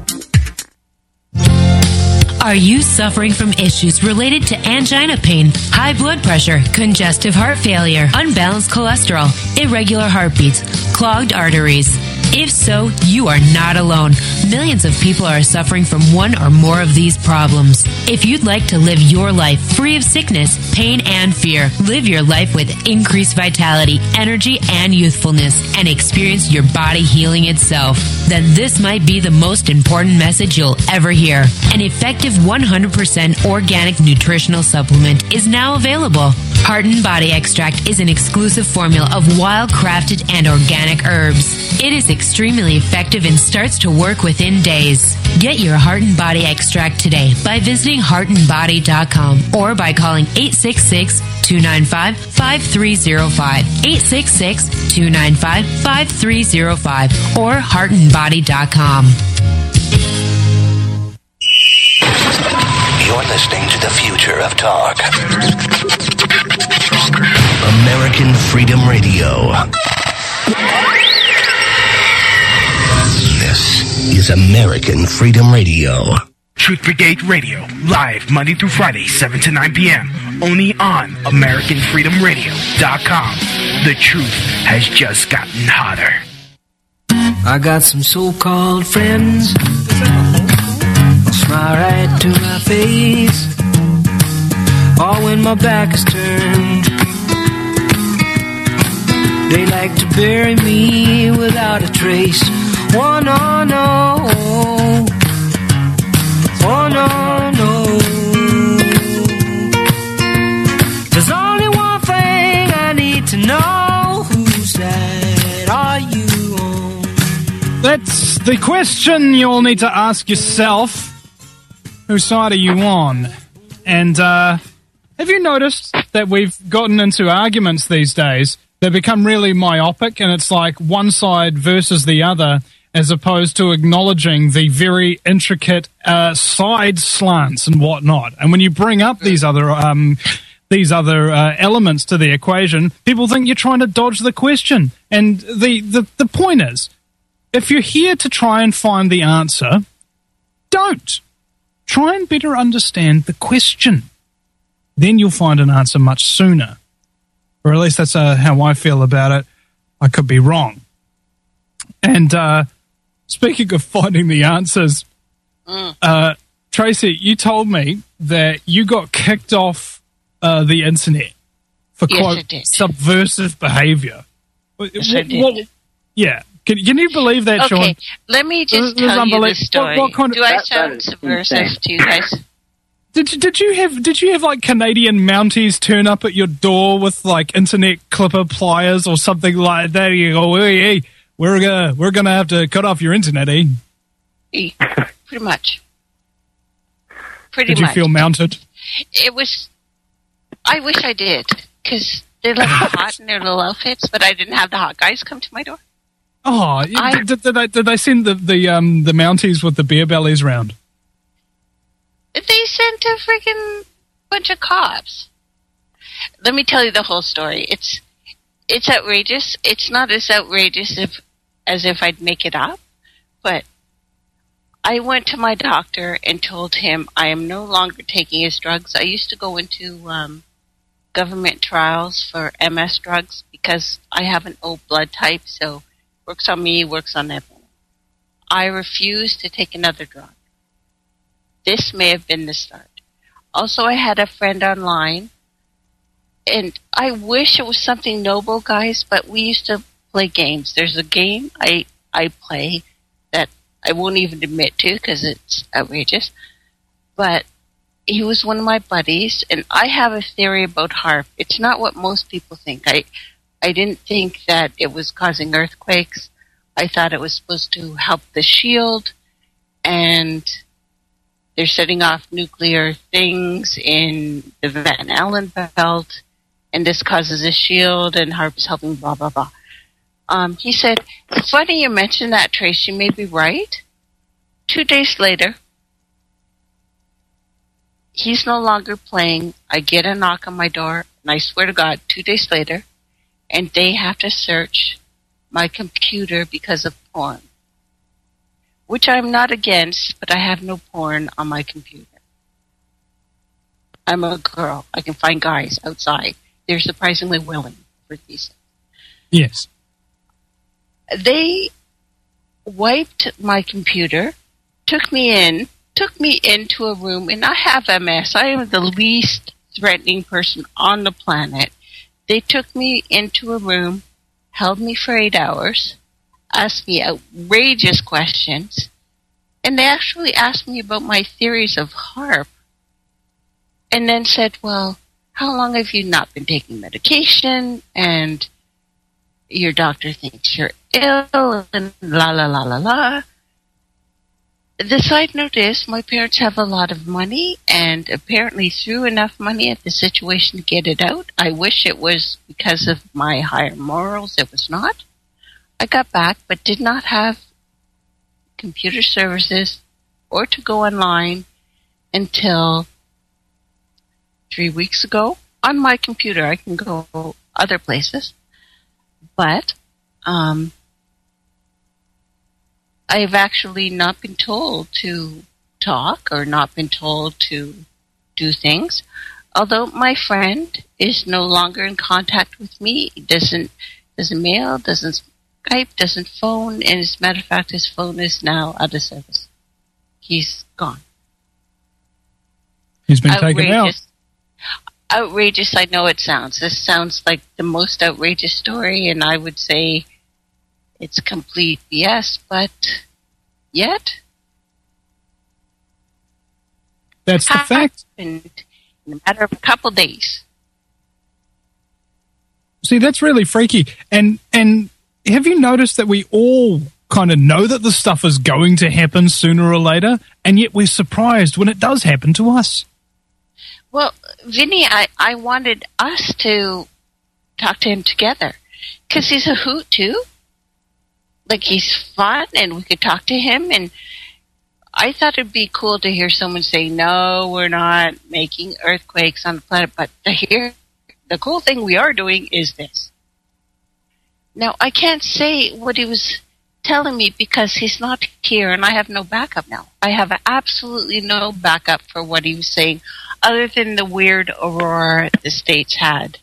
Are you suffering from issues related to angina pain, high blood pressure, congestive heart failure, unbalanced cholesterol, irregular heartbeats, clogged arteries? If so, you are not alone. Millions of people are suffering from one or more of these problems. If you'd like to live your life free of sickness, pain, and fear, live your life with increased vitality, energy, and youthfulness, and experience your body healing itself, then this might be the most important message you'll ever hear. An effective one hundred percent organic nutritional supplement is now available. Heart and Body Extract is an exclusive formula of wild-crafted and organic herbs. It is extremely effective and starts to work within days. Get your Heart and Body Extract today by visiting heart and body dot com or by calling eight six six, two nine five, five three zero five, eight six six, two nine five, five three zero five, or heart and body dot com. You're listening to the future of talk. American Freedom Radio. This is American Freedom Radio. Truth Brigade Radio, live Monday through Friday, seven to nine p.m. Only on American Freedom Radio dot com. The truth has just gotten hotter. I got some so-called friends. Smile right to my face, all when my back is turned. They like to bury me without a trace. Oh no, no, oh no, no. There's only one thing I need to know. Whose side are you on? That's the question you'll need to ask yourself. Whose side are you on? And uh, have you noticed that we've gotten into arguments these days that become really myopic, and it's like one side versus the other, as opposed to acknowledging the very intricate uh, side slants and whatnot. And when you bring up these other um, these other uh, elements to the equation, people think you're trying to dodge the question. And the, the, the point is, if you're here to try and find the answer, don't. Try and better understand the question. Then you'll find an answer much sooner. Or at least that's uh, how I feel about it. I could be wrong. And uh, speaking of finding the answers, mm. uh, Tracy, you told me that you got kicked off uh, the internet for yes, quite subversive behavior. Yes, I did. What, yeah. Can, can you believe that, Okay, Sean? let me This just is tell you unbelie- the story. What, what kind of, Do I that- sound that is subversive insane. to you guys? Did you, did you have did you have like Canadian Mounties turn up at your door with like internet clipper pliers or something like that? You go, hey, hey, we're gonna we're gonna have to cut off your internet, eh? E, Pretty much. Pretty Did you much. feel mounted? It was. I wish I did, because they look hot in their little outfits, but I didn't have the hot guys come to my door. Oh, I- did, did, they, did they send the the um the Mounties with the beer bellies round? They sent a freaking bunch of cops. Let me tell you the whole story. It's it's outrageous. It's not as outrageous if, as if I'd make it up, but I went to my doctor and told him I am no longer taking his drugs. I used to go into um, government trials for M S drugs because I have an O blood type, so works on me, works on everyone. I refuse to take another drug. This may have been the start. Also, I had a friend online, and I wish it was something noble, guys, but we used to play games. There's a game I I play that I won't even admit to because it's outrageous, but he was one of my buddies, and I have a theory about HAARP. It's not what most people think. I I didn't think that it was causing earthquakes. I thought it was supposed to help the shield, and they're setting off nuclear things in the Van Allen belt, and this causes a shield, and HAARP is helping, blah, blah, blah. Um, he said, it's funny you mentioned that, Trace. You may be right. Two days later, he's no longer playing. I get a knock on my door, and I swear to God, two days later, and they have to search my computer because of porn. Which I'm not against, but I have no porn on my computer. I'm a girl. I can find guys outside. They're surprisingly willing for these. Yes. They wiped my computer, took me in, took me into a room, and I have M S. I am the least threatening person on the planet. They took me into a room, held me for eight hours, asked me outrageous questions, and they actually asked me about my theories of HAARP, and then said, well, how long have you not been taking medication, and your doctor thinks you're ill, and la la la la la. The side note is, my parents have a lot of money, and apparently threw enough money at the situation to get it out. I wish it was because of my higher morals. It was not. I got back, but did not have computer services or to go online until three weeks ago. On my computer, I can go other places, but um, I've actually not been told to talk or not been told to do things. Although my friend is no longer in contact with me, he doesn't doesn't mail, doesn't Skype, doesn't phone, and as a matter of fact, his phone is now out of service. He's gone. He's been taken out. Outrageous, I know it sounds. This sounds like the most outrageous story, and I would say it's complete B S, but yet... That's the fact. In a matter of a couple days. See, that's really freaky. And and have you noticed that we all kind of know that this stuff is going to happen sooner or later, and yet we're surprised when it does happen to us? Well, Vinny, I, I wanted us to talk to him together, because he's a hoot, too. Like, he's fun, and we could talk to him, and I thought it'd be cool to hear someone say, no, we're not making earthquakes on the planet, but to hear the cool thing we are doing is this. Now, I can't say what he was telling me because he's not here, and I have no backup now. I have absolutely no backup for what he was saying, other than the weird aurora the States had.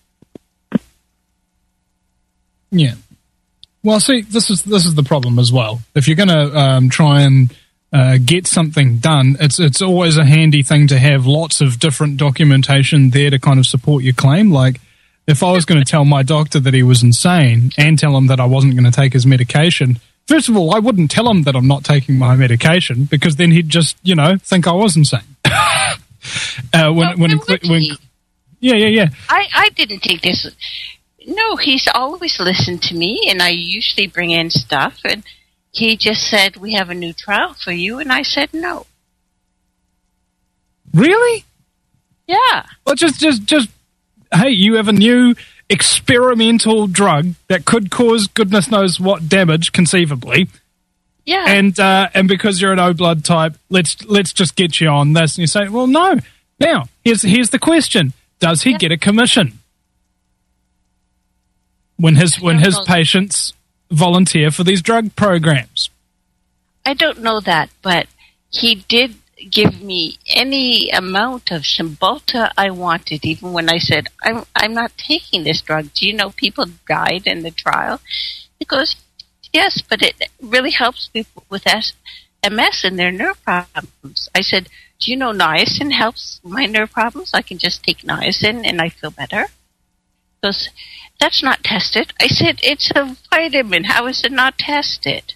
Yeah. Well, see, this is this is the problem as well. If you're going to um, try and uh, get something done, it's it's always a handy thing to have lots of different documentation there to kind of support your claim. Like, if I was going to tell my doctor that he was insane and tell him that I wasn't going to take his medication, First of all, I wouldn't tell him that I'm not taking my medication because then he'd just, you know, think I was insane. uh, when, when, when, yeah, yeah, yeah. I, I didn't take this. No, he's always listened to me, and I usually bring in stuff, and he just said, we have a new trial for you, and I said no. Really? Yeah. Well, just, just, just, hey, you have a new experimental drug that could cause goodness knows what damage, conceivably. Yeah. And uh, and because you're an O blood type, let's let's just get you on this. And you say, well, no. Now, here's here's the question: does he yeah. get a commission when his when his patients volunteer for these drug programs? I don't know that, but he did give me any amount of Cymbalta I wanted, even when I said, I'm, I'm not taking this drug. Do you know people died in the trial? He goes, yes, but it really helps people with M S and their nerve problems. I said, do you know niacin helps my nerve problems? I can just take niacin and I feel better. He goes, that's not tested. I said, it's a vitamin. How is it not tested?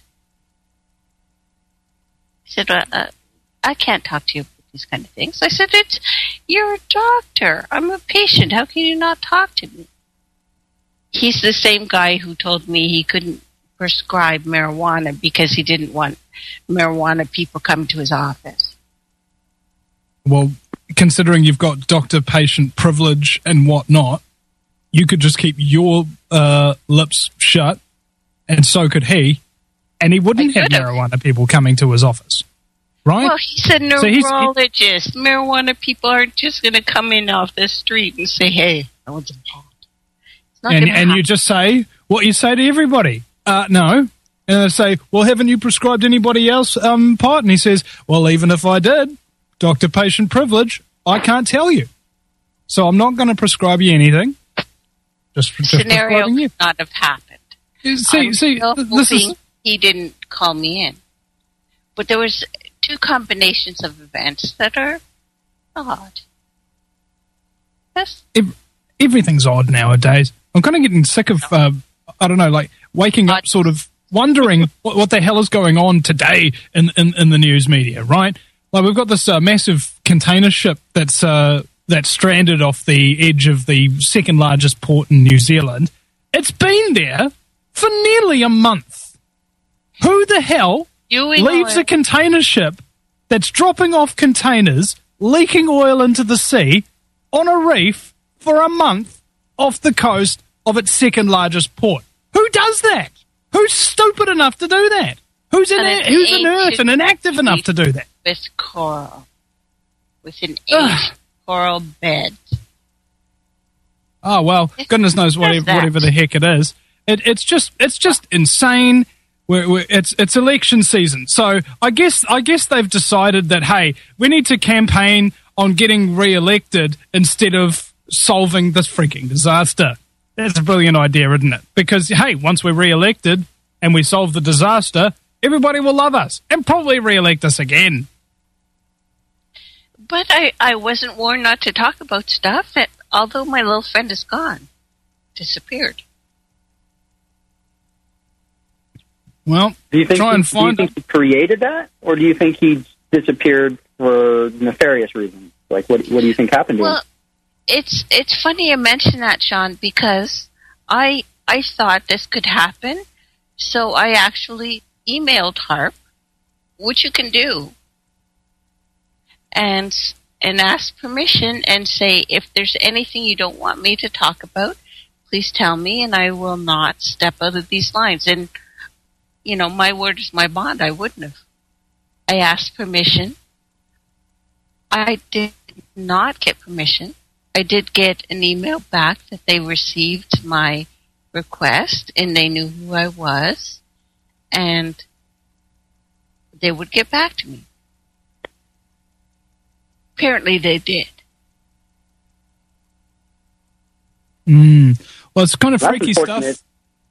He said, uh, uh I can't talk to you about these kind of things. I said, "It's you're a doctor. I'm a patient. How can you not talk to me?" He's the same guy who told me he couldn't prescribe marijuana because he didn't want marijuana people coming to his office. Well, considering you've got doctor-patient privilege and whatnot, you could just keep your uh, lips shut, and so could he, and he wouldn't have marijuana people coming to his office. Right? Well, he's a neurologist. So marijuana people aren't just going to come in off the street and say, hey, I want some pot. And, and you just say what you say to everybody. Uh, no. And they say, well, haven't you prescribed anybody else um, pot? And he says, well, even if I did, doctor-patient privilege, I can't tell you. So I'm not going to prescribe you anything. Just, just scenario could you. not have happened. See, I'm see, still this hoping is... he didn't call me in. But there was two combinations of events that are odd. Yes. Everything's odd nowadays. I'm kind of getting sick of, uh, I don't know, like waking up sort of wondering what, what the hell is going on today in, in, in the news media, right? Like we've got this uh, massive container ship that's uh, that's stranded off the edge of the second largest port in New Zealand. It's been there for nearly a month. Who the hell leaves a container ship that's dropping off containers, leaking oil into the sea on a reef for a month off the coast of its second largest port? Who does that? Who's stupid enough to do that? Who's, in an who's inert and inactive enough to do that? With coral. With an ancient coral bed. Oh, well, goodness knows whatever, whatever the heck it is. It, it's just it's just insane. We're, we're, it's it's election season, so I guess I guess they've decided that hey, we need to campaign on getting re-elected instead of solving this freaking disaster. That's a brilliant idea, isn't it? Because hey, once we're re-elected and we solve the disaster, everybody will love us and probably re-elect us again. But I, I wasn't warned not to talk about stuff that, although my little friend is gone, disappeared. Well, do you think try he, and find do you think he created that, or do you think he disappeared for nefarious reasons? Like, what what do you think happened to well, him? it's it's funny you mention that, Sean, because I I thought this could happen, so I actually emailed HAARP, which you can do, and and ask permission and say if there's anything you don't want me to talk about, please tell me, and I will not step out of these lines. And you know, my word is my bond. I wouldn't have. I asked permission. I did not get permission. I did get an email back that they received my request and they knew who I was and they would get back to me. Apparently they did. Mm. Well, it's kind of That's freaky stuff.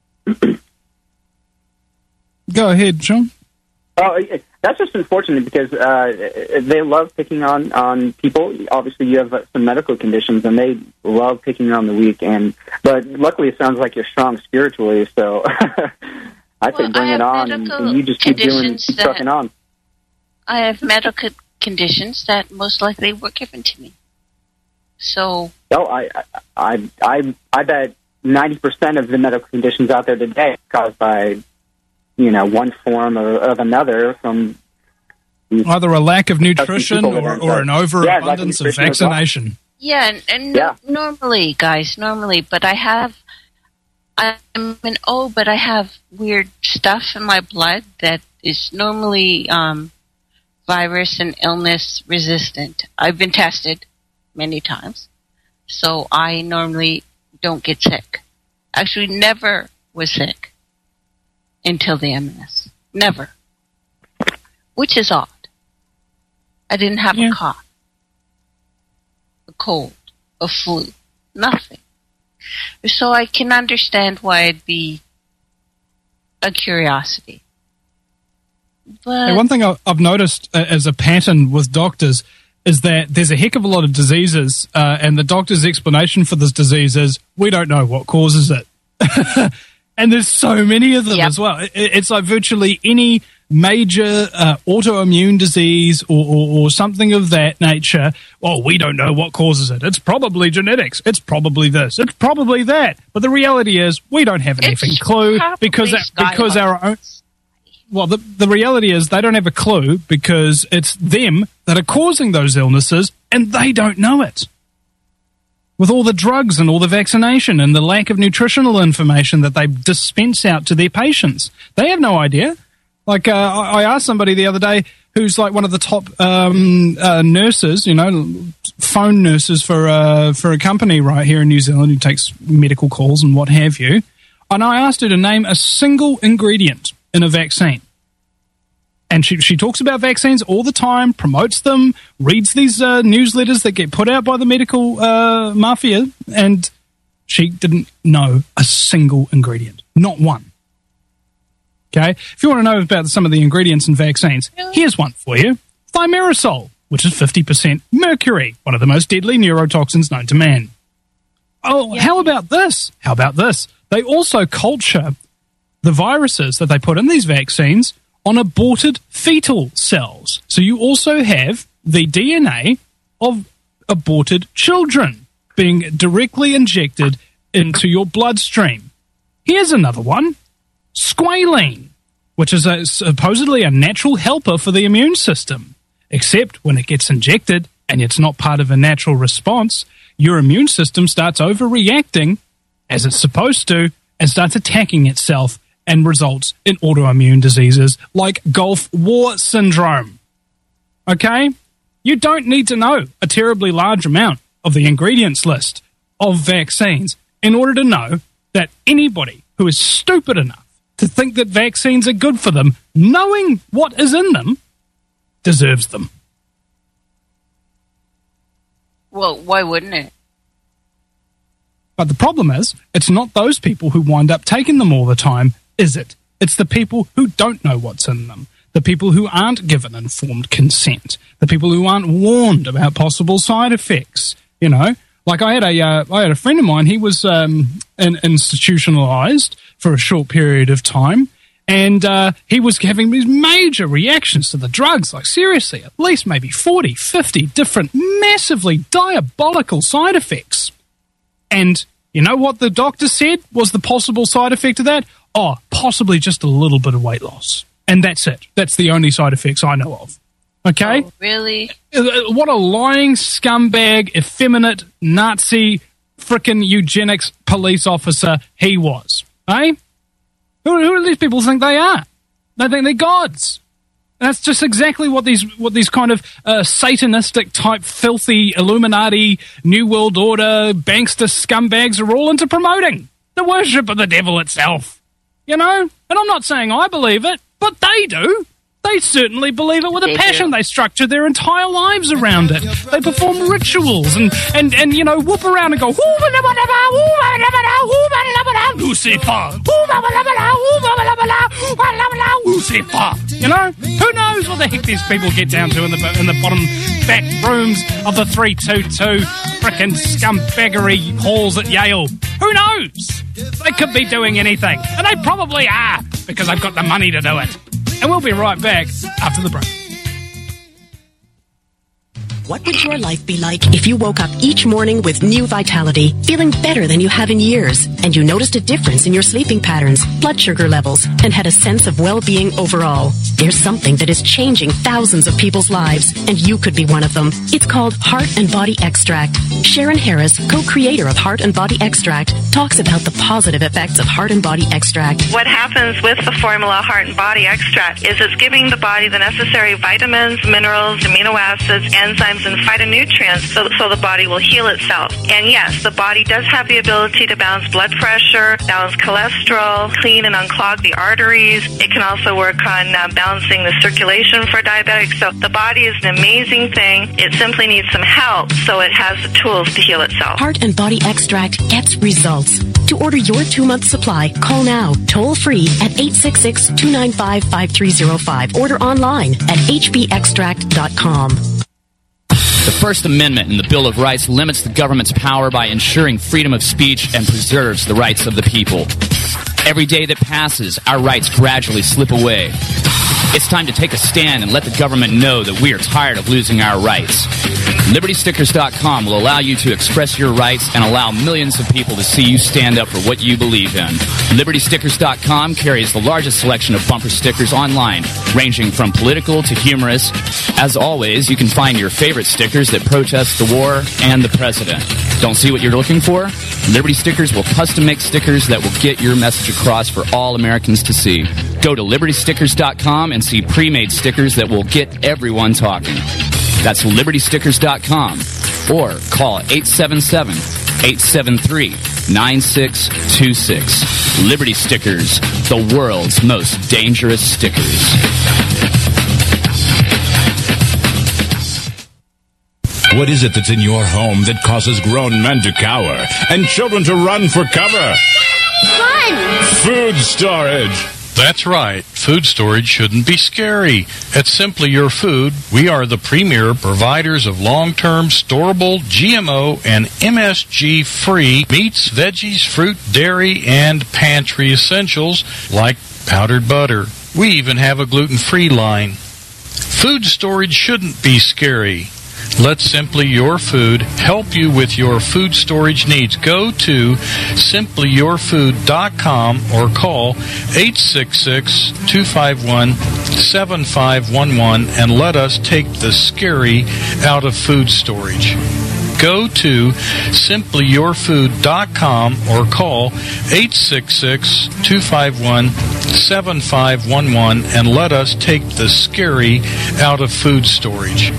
Go ahead, Sean. Oh, it, that's just unfortunate because uh, they love picking on, on people. Obviously, you have uh, some medical conditions, and they love picking on the weak. And but luckily, it sounds like you're strong spiritually. So I say Well, bring I it have on, and, medical and you just keep doing conditions that- trucking on. I have medical conditions that most likely were given to me. So, No, I, I, I, I bet ninety percent of the medical conditions out there today are caused by, you know, one form or of another from Either a lack of nutrition people that or, aren't or an right. Yeah, lack of overabundance of nutrition as well. vaccination. yeah, and, and no- normally, guys, normally, but I have, I'm an O, but I have weird stuff in my blood that is normally um, virus and illness resistant. I've been tested many times, so I normally don't get sick. Actually, never was sick until the M S. Never. Which is odd. I didn't have a cough, a cold, a flu, nothing. So I can understand why it'd be a curiosity. But Hey, one thing I- I've noticed uh, as a pattern with doctors is that there's a heck of a lot of diseases, uh, and the doctor's explanation for this disease is we don't know what causes it. And there's so many of them as well. It, it's like virtually any major uh, autoimmune disease or, or, or something of that nature. Oh, we don't know what causes it. It's probably genetics. It's probably this. It's probably that. But the reality is we don't have anything clue because because our own. Well, the, the reality is they don't have a clue because it's them that are causing those illnesses and they don't know it. With all the drugs and all the vaccination and the lack of nutritional information that they dispense out to their patients, they have no idea. Like, uh, I I asked somebody the other day who's like one of the top um, uh, nurses, you know, phone nurses for, uh, for a company right here in New Zealand who takes medical calls and what have you. And I asked her to name a single ingredient in a vaccine. And she she talks about vaccines all the time, promotes them, reads these uh, newsletters that get put out by the medical uh, mafia, and she didn't know a single ingredient. Not one. Okay? If you want to know about some of the ingredients in vaccines, here's one for you. Thimerosal, which is fifty percent mercury, one of the most deadly neurotoxins known to man. Oh, how about this? How about this? They also culture the viruses that they put in these vaccines on aborted fetal cells. So you also have the D N A of aborted children being directly injected into your bloodstream. Here's another one. Squalene, which is a, supposedly a natural helper for the immune system. Except when it gets injected and it's not part of a natural response, your immune system starts overreacting, as it's supposed to, and starts attacking itself and results in autoimmune diseases like Gulf War syndrome. Okay? You don't need to know a terribly large amount of the ingredients list of vaccines in order to know that anybody who is stupid enough to think that vaccines are good for them, knowing what is in them, deserves them. well, why wouldn't it? But the problem is, it's not those people who wind up taking them all the time, is it? It's the people who don't know what's in them. The people who aren't given informed consent. The people who aren't warned about possible side effects. You know, like I had a, uh, I had a friend of mine, he was um, in, institutionalized for a short period of time, and uh, he was having these major reactions to the drugs. Like, seriously, at least maybe forty, fifty different massively diabolical side effects. And you know what the doctor said was the possible side effect of that? Oh, possibly just a little bit of weight loss. And that's it. That's the only side effects I know of. Okay? Oh, really? What a lying scumbag, effeminate, Nazi, frickin' eugenics police officer he was. Eh? Who, who do these people think they are? They think they're gods. And that's just exactly what these what these kind of uh, Satanistic type, filthy Illuminati, New World Order, bankster scumbags are all into promoting. The worship of the devil itself. You know? And I'm not saying I believe it, but they do. They certainly believe it with a They passion. do. They structure their entire lives around it. They perform rituals and, and, and you know, whoop around and go, Lucifer, Lucifer. You know, who knows what the heck these people get down to in the in the bottom back rooms of the three two two frickin' scumbaggery halls at Yale. Who knows? They could be doing anything, and they probably are, because I've got the money to do it. And we'll be right back after the break. What would your life be like if you woke up each morning with new vitality, feeling better than you have in years, and you noticed a difference in your sleeping patterns, blood sugar levels, and had a sense of well-being overall? There's something that is changing thousands of people's lives, and you could be one of them. It's called Heart and Body Extract. Sharon Harris, co-creator of Heart and Body Extract, talks about the positive effects of Heart and Body Extract. What happens with the formula Heart and Body Extract is it's giving the body the necessary vitamins, minerals, amino acids, enzymes, and phytonutrients so, so the body will heal itself. And yes, the body does have the ability to balance blood pressure, balance cholesterol, clean and unclog the arteries. It can also work on uh, balancing the circulation for diabetics. So the body is an amazing thing. It simply needs some help so it has the tools to heal itself. Heart and Body Extract gets results. To order your two-month supply, call now, toll-free at eight six six, two nine five, five three zero five. Order online at h b extract dot com. The First Amendment in the Bill of Rights limits the government's power by ensuring freedom of speech and preserves the rights of the people. Every day that passes, our rights gradually slip away. It's time to take a stand and let the government know that we are tired of losing our rights. Liberty Stickers dot com will allow you to express your rights and allow millions of people to see you stand up for what you believe in. Liberty Stickers dot com carries the largest selection of bumper stickers online, ranging from political to humorous. As always, you can find your favorite stickers that protest the war and the president. Don't see what you're looking for? Liberty Stickers will custom make stickers that will get your message across for all Americans to see. Go to Liberty Stickers dot com and see pre-made stickers that will get everyone talking. That's Liberty Stickers dot com or call eight seven seven, eight seven three, nine six two six. Liberty Stickers, the world's most dangerous stickers. What is it that's in your home that causes grown men to cower and children to run for cover? Fun! Food storage! That's right. Food storage shouldn't be scary. At Simply Your Food, we are the premier providers of long-term storable G M O and M S G-free meats, veggies, fruit, dairy, and pantry essentials like powdered butter. We even have a gluten-free line. Food storage shouldn't be scary. Let Simply Your Food help you with your food storage needs. Go to simply your food dot com or call eight six six, two five one, seven five one one and let us take the scary out of food storage. Go to simply your food dot com or call eight six six, two five one, seven five one one and let us take the scary out of food storage.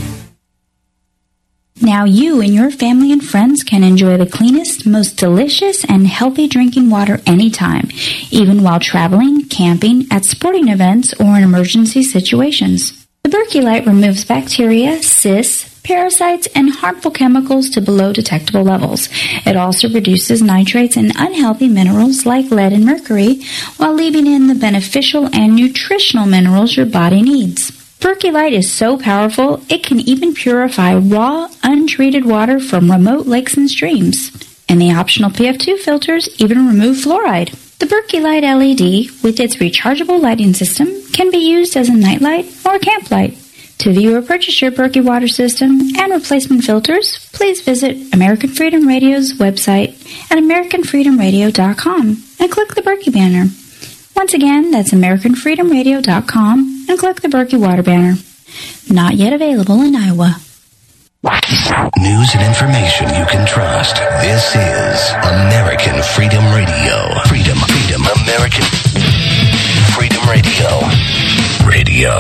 Now you and your family and friends can enjoy the cleanest, most delicious, and healthy drinking water anytime, even while traveling, camping, at sporting events, or in emergency situations. The Berkey removes bacteria, cysts, parasites, and harmful chemicals to below detectable levels. It also reduces nitrates and unhealthy minerals like lead and mercury, while leaving in the beneficial and nutritional minerals your body needs. Berkey is so powerful, it can even purify raw, untreated water from remote lakes and streams. And the optional P F two filters even remove fluoride. The Berkey L E D, with its rechargeable lighting system, can be used as a nightlight or camp light. To view or purchase your Berkey water system and replacement filters, please visit American Freedom Radio's website at american freedom radio dot com and click the Berkey banner. Once again, that's american freedom radio dot com and click the Berkey Water banner. Not yet available in Iowa. News and information you can trust. This is American Freedom Radio. Freedom, freedom, American Freedom Radio. Radio.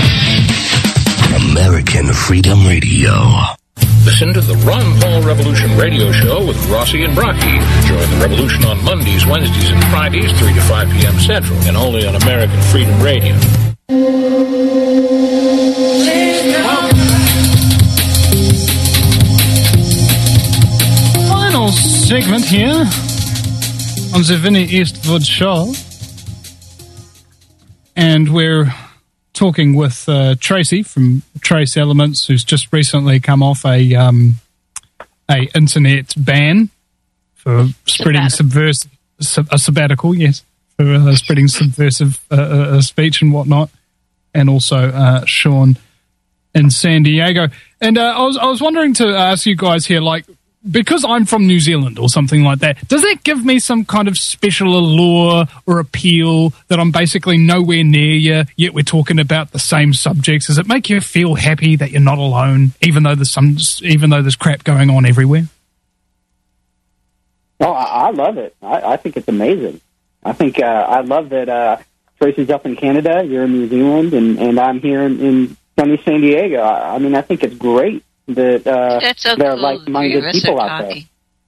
American Freedom Radio. Listen to the Ron Paul Revolution Radio Show with Rossi and Brocky. Join the revolution on Mondays, Wednesdays, and Fridays, three to five p.m. Central, and only on American Freedom Radio. Final segment here on the Vinnie Eastwood Show. And we're talking with uh, Tracy from Trace Elements, who's just recently come off a um, a internet ban for spreading subversive sab- a sabbatical, yes, for uh, spreading subversive uh, uh, speech and whatnot, and also uh, Sean in San Diego. And uh, I was I was wondering to ask you guys here, like, because I'm from New Zealand or something like that, does that give me some kind of special allure or appeal that I'm basically nowhere near you, yet we're talking about the same subjects? Does it make you feel happy that you're not alone, even though there's some, even though there's crap going on everywhere? Oh, I, I love it. I, I think it's amazing. I think uh, I love that uh, Tracy's up in Canada, you're in New Zealand, and, and I'm here in, in sunny San Diego. I, I mean, I think it's great that uh, That's so there are cool. like-minded Three of us people are out there. talking.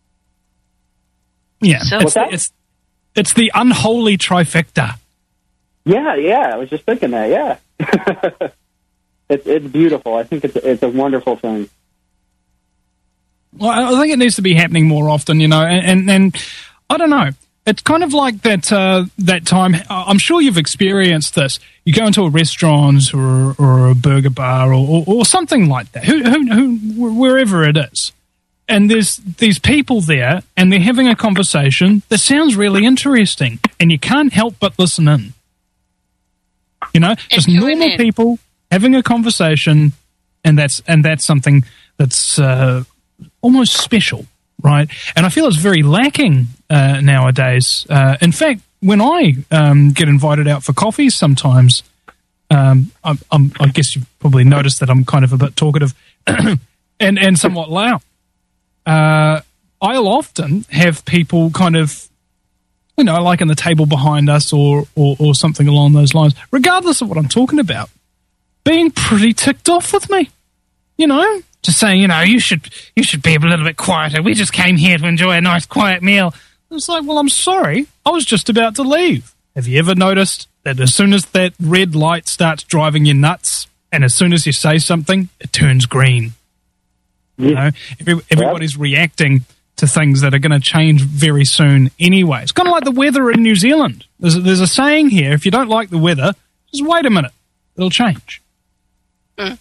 Yeah, So- it's, What's the, that? it's it's the unholy trifecta. Yeah, yeah. I was just thinking that. Yeah, it's it's beautiful. I think it's it's a wonderful thing. Well, I think it needs to be happening more often, you know, and, and, and I don't know. It's kind of like that uh, that time. I'm sure you've experienced this. You go into a restaurant or, or a burger bar or, or, or something like that, who, who, who, wherever it is, and there's these people there, and they're having a conversation that sounds really interesting, and you can't help but listen in. You know, just normal people having a conversation, and that's and that's something that's uh, almost special. Right, and I feel it's very lacking uh, nowadays. Uh, in fact, when I um, get invited out for coffees sometimes, um, I'm, I'm, I guess you've probably noticed that I'm kind of a bit talkative and, and somewhat loud. Uh, I'll often have people kind of, you know, like in the table behind us or, or, or something along those lines, regardless of what I'm talking about, being pretty ticked off with me, you know? Just saying, you know, you should you should be a little bit quieter. We just came here to enjoy a nice quiet meal. It's like, well, I'm sorry. I was just about to leave. Have you ever noticed that as soon as that red light starts driving you nuts, and as soon as you say something, it turns green? You know, every, everybody's reacting to things that are going to change very soon anyway. It's kind of like the weather in New Zealand. There's a, there's a saying here, if you don't like the weather, just wait a minute. It'll change. Mm.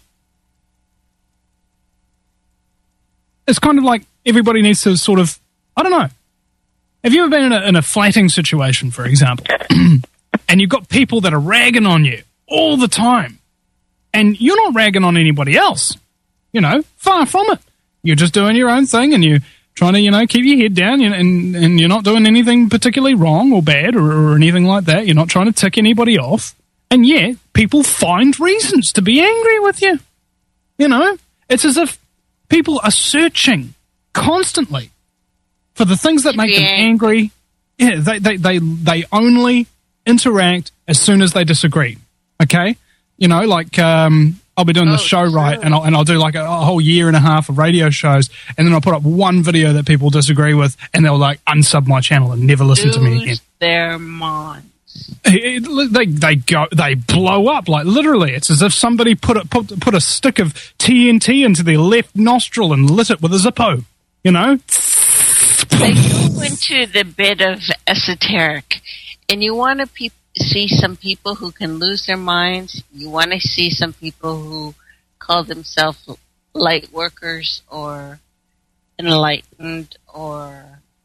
It's kind of like everybody needs to sort of, I don't know. Have you ever been in a, in a flatting situation, for example, and you've got people that are ragging on you all the time, and you're not ragging on anybody else, you know, far from it. You're just doing your own thing, and you're trying to, you know, keep your head down, and, and, and you're not doing anything particularly wrong or bad or, or anything like that. You're not trying to tick anybody off, and yet people find reasons to be angry with you. You know, it's as if people are searching constantly for the things that make them angry. Yeah, they, they, they, they only interact as soon as they disagree. Okay? You know, like um, I'll be doing this show, right, and I'll, and I'll do like a, a whole year and a half of radio shows, and then I'll put up one video that people disagree with, and they'll like unsub my channel and never listen to me again. Their minds. It, it, they they go they blow up, like literally. It's as if somebody put a put, put a stick of T N T into their left nostril and lit it with a Zippo. You know, They go into the bit of esoteric, and you want to pe- see some people who can lose their minds. You want to see some people who call themselves light workers or enlightened or,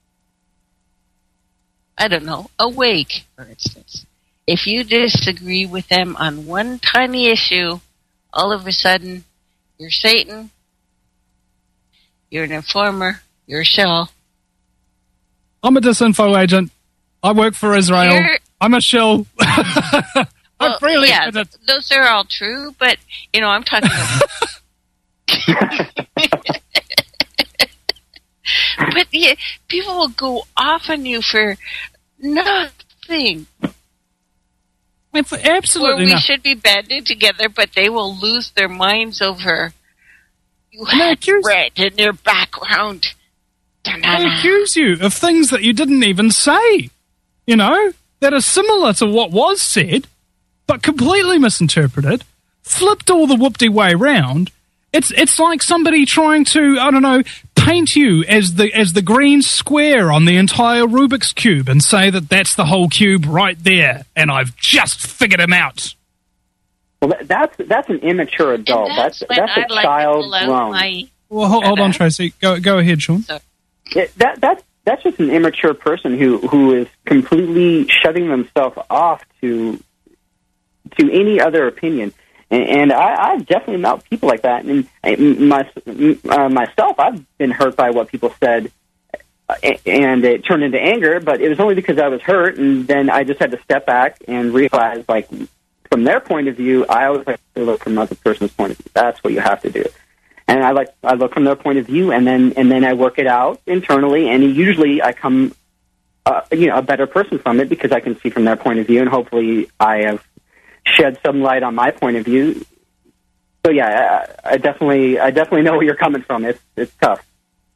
I don't know, awake, for instance. If you disagree with them on one tiny issue, all of a sudden, you're Satan, you're an informer, you're a shell. I'm a disinfo agent. I work for Israel. You're- I'm a shill. I Well, freely yeah, admit it. those are all true, but, you know, I'm talking about... But yeah, people will go off on you for nothing. It's absolutely Or we nothing. should be banding together, but they will lose their minds over you And they had accuse- red in your background. They accuse you of things that you didn't even say, you know, that are similar to what was said, but completely misinterpreted, flipped all the whoop-de way round. It's it's like somebody trying to, I don't know, paint you as the as the green square on the entire Rubik's Cube and say that that's the whole cube right there, and I've just figured him out. Well, that, that's that's an immature adult. That's when that's, I'd a like child to pull out grown. my- Well, hold, hold on, Tracy. Go go ahead, Sean. Yeah, that that's that's just an immature person who who is completely shutting themselves off to to any other opinion. And, and I, I've definitely met people like that. And my, uh, myself, I've been hurt by what people said, and it turned into anger. But it was only because I was hurt, and then I just had to step back and realize, like, from their point of view, I always like to look from another person's point of view. That's what you have to do. And I like I look from their point of view, and then and then I work it out internally, and usually I come, uh, you know, a better person from it because I can see from their point of view, and hopefully I have shed some light on my point of view. So yeah, I, I definitely I definitely know where you're coming from. It's it's tough.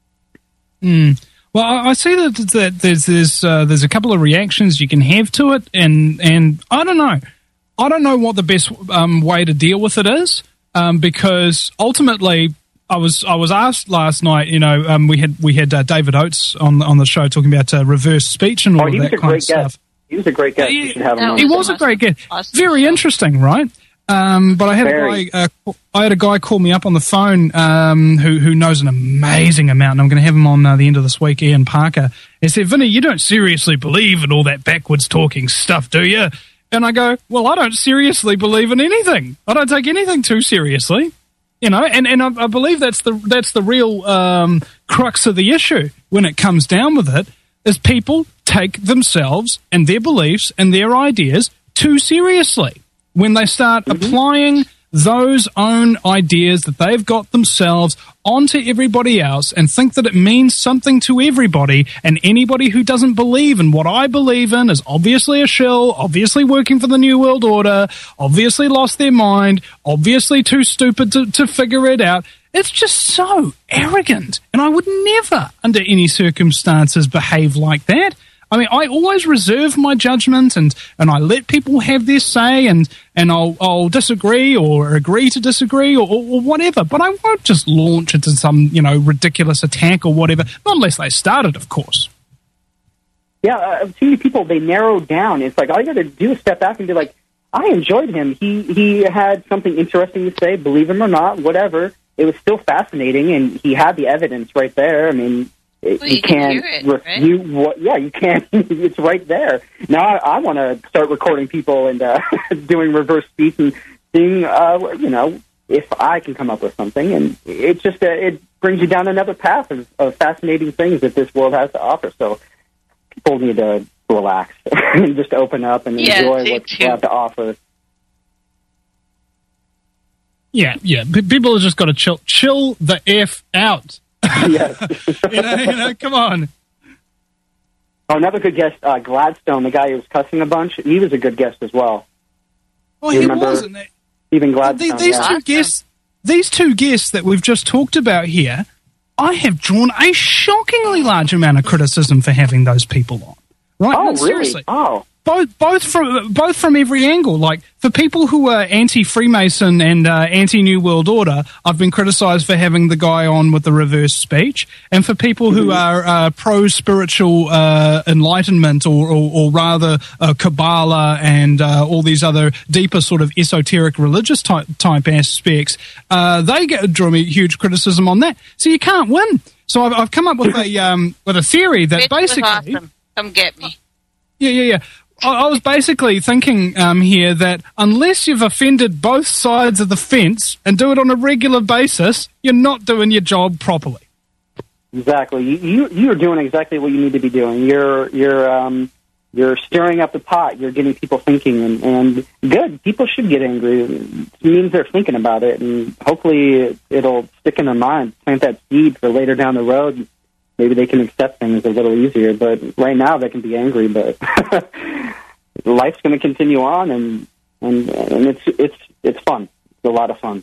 Mm. Well, I, I see that, that there's there's uh, there's a couple of reactions you can have to it, and and I don't know, I don't know what the best um, way to deal with it is. Um, because ultimately, I was I was asked last night. You know, um, we had we had uh, David Oates on on the show talking about uh, reverse speech and all oh, of that kind of stuff. Guest. He was a great guest. He, you should have him on. He was a great guest. Awesome. Very interesting, right? Um, but I had Very. a guy. Uh, I had a guy call me up on the phone um, who who knows an amazing amount, and I'm going to have him on uh, the end of this week. Ian Parker. He said, "Vinny, you don't seriously believe in all that backwards talking stuff, do you?" And I go, well, I don't seriously believe in anything. I don't take anything too seriously, you know. And, and I, I believe that's the that's the real um, crux of the issue when it comes down with it, is people take themselves and their beliefs and their ideas too seriously when they start mm-hmm. applying those own ideas that they've got themselves onto everybody else and think that it means something to everybody, and anybody who doesn't believe in what I believe in is obviously a shill, obviously working for the New World Order, obviously lost their mind, obviously too stupid to, to figure it out. It's just so arrogant, and I would never, under any circumstances, behave like that. I mean, I always reserve my judgment, and, and I let people have their say, and, and I'll, I'll disagree or agree to disagree or, or, or whatever, but I won't just launch into some, you know, ridiculous attack or whatever, not unless they started, of course. Yeah, uh, too many people, they narrow down. It's like all you got to do is step back and be like, I enjoyed him. He, he had something interesting to say, believe him or not, whatever. It was still fascinating, and he had the evidence right there. I mean... It, well, you, you can't can refute right? what. Yeah, you can't. It's right there. Now I, I want to start recording people and uh, doing reverse speech and seeing, uh, you know, if I can come up with something. And it just uh, it brings you down another path of, of fascinating things that this world has to offer. So people need to relax and just open up and yeah, enjoy what they have to offer. Yeah, yeah. P- people have just got to chill, chill the F out. Yes. you, know, you know, come on. Oh, another good guest, uh, Gladstone, the guy who was cussing a bunch. He was a good guest as well. Oh, he wasn't. Stephen Gladstone. These yeah. two guests, these two guests that we've just talked about here, I have drawn a shockingly large amount of criticism for having those people on. Right? Oh, no, really? seriously. Oh. Both, both from both from every angle. Like, for people who are anti-Freemason and uh, anti-New World Order, I've been criticised for having the guy on with the reverse speech. And for people who are uh, pro-spiritual uh, enlightenment, or, or, or rather uh, Kabbalah and uh, all these other deeper sort of esoteric religious type, type aspects, uh, they get draw me huge criticism on that. So you can't win. So I've, I've come up with a um, with a theory that Rich basically, was awesome. Come get me. Yeah, yeah, yeah. I was basically thinking um, here that unless you've offended both sides of the fence and do it on a regular basis, you're not doing your job properly. Exactly. You you you're doing exactly what you need to be doing. You're you're um you're stirring up the pot. You're getting people thinking, and, and good. People should get angry. It means they're thinking about it, and hopefully it'll stick in their mind. Plant that seed for later down the road. Maybe they can accept things a little easier, but right now they can be angry. But life's going to continue on, and, and and it's it's it's fun. It's a lot of fun.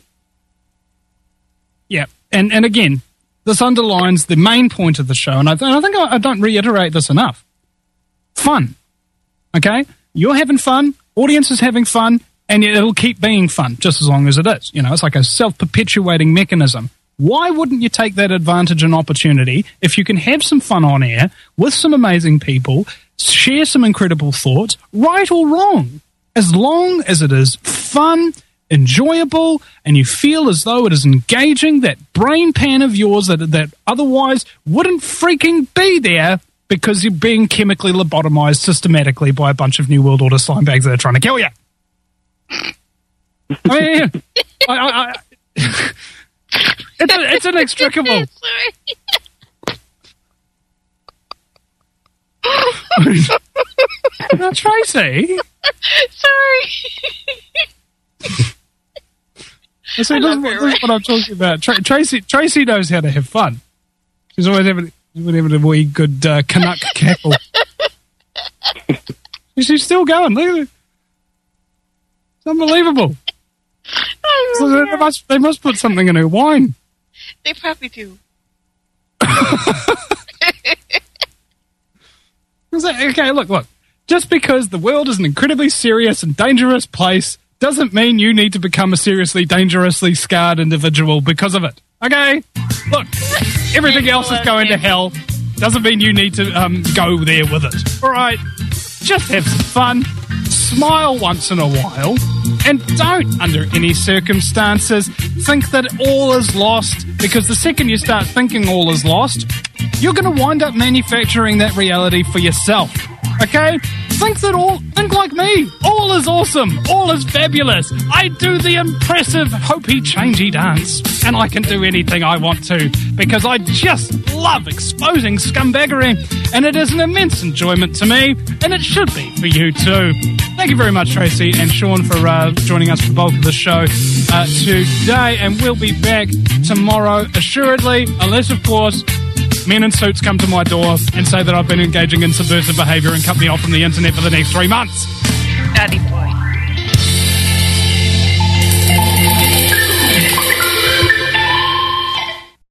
Yeah, and and again, this underlines the main point of the show, and I, th- I think I, I don't reiterate this enough. Fun, okay? You're having fun. Audience is having fun, and it'll keep being fun just as long as it is. You know, it's like a self-perpetuating mechanism. Why wouldn't you take that advantage and opportunity if you can have some fun on air with some amazing people, share some incredible thoughts, right or wrong, as long as it is fun, enjoyable, and you feel as though it is engaging that brain pan of yours that, that otherwise wouldn't freaking be there, because you're being chemically lobotomized systematically by a bunch of New World Order slime bags that are trying to kill you. I mean, I, I, I, it's, a, it's inextricable. Now, Tracy. Sorry. So this, is what, this is what I'm talking about. Tra- Tracy Tracy knows how to have fun. She's always having, having a wee good uh, Canuck cackle. She's still going. Look at it. It's unbelievable. So they, must, they must put something in her wine. They probably do. Okay, look, look. Just because the world is an incredibly serious and dangerous place doesn't mean you need to become a seriously, dangerously scarred individual because of it. Okay? Look, everything else is going to hell. Doesn't mean you need to um, go there with it. All right? Just have some fun. Smile once in a while. And don't, under any circumstances, think that all is lost, because the second you start thinking all is lost, you're going to wind up manufacturing that reality for yourself. Okay? Think that all, think like me. All is awesome. All is fabulous. I do the impressive hopey changey dance. And I can do anything I want to, because I just love exposing scumbaggery. And it is an immense enjoyment to me. And it should be for you too. Thank you very much, Tracy and Sean, for uh, joining us for the bulk of the show uh, today. And we'll be back tomorrow, assuredly, unless, of course, men in suits come to my door and say that I've been engaging in subversive behaviour and cut me off from the internet for the next three months. Daddy boy.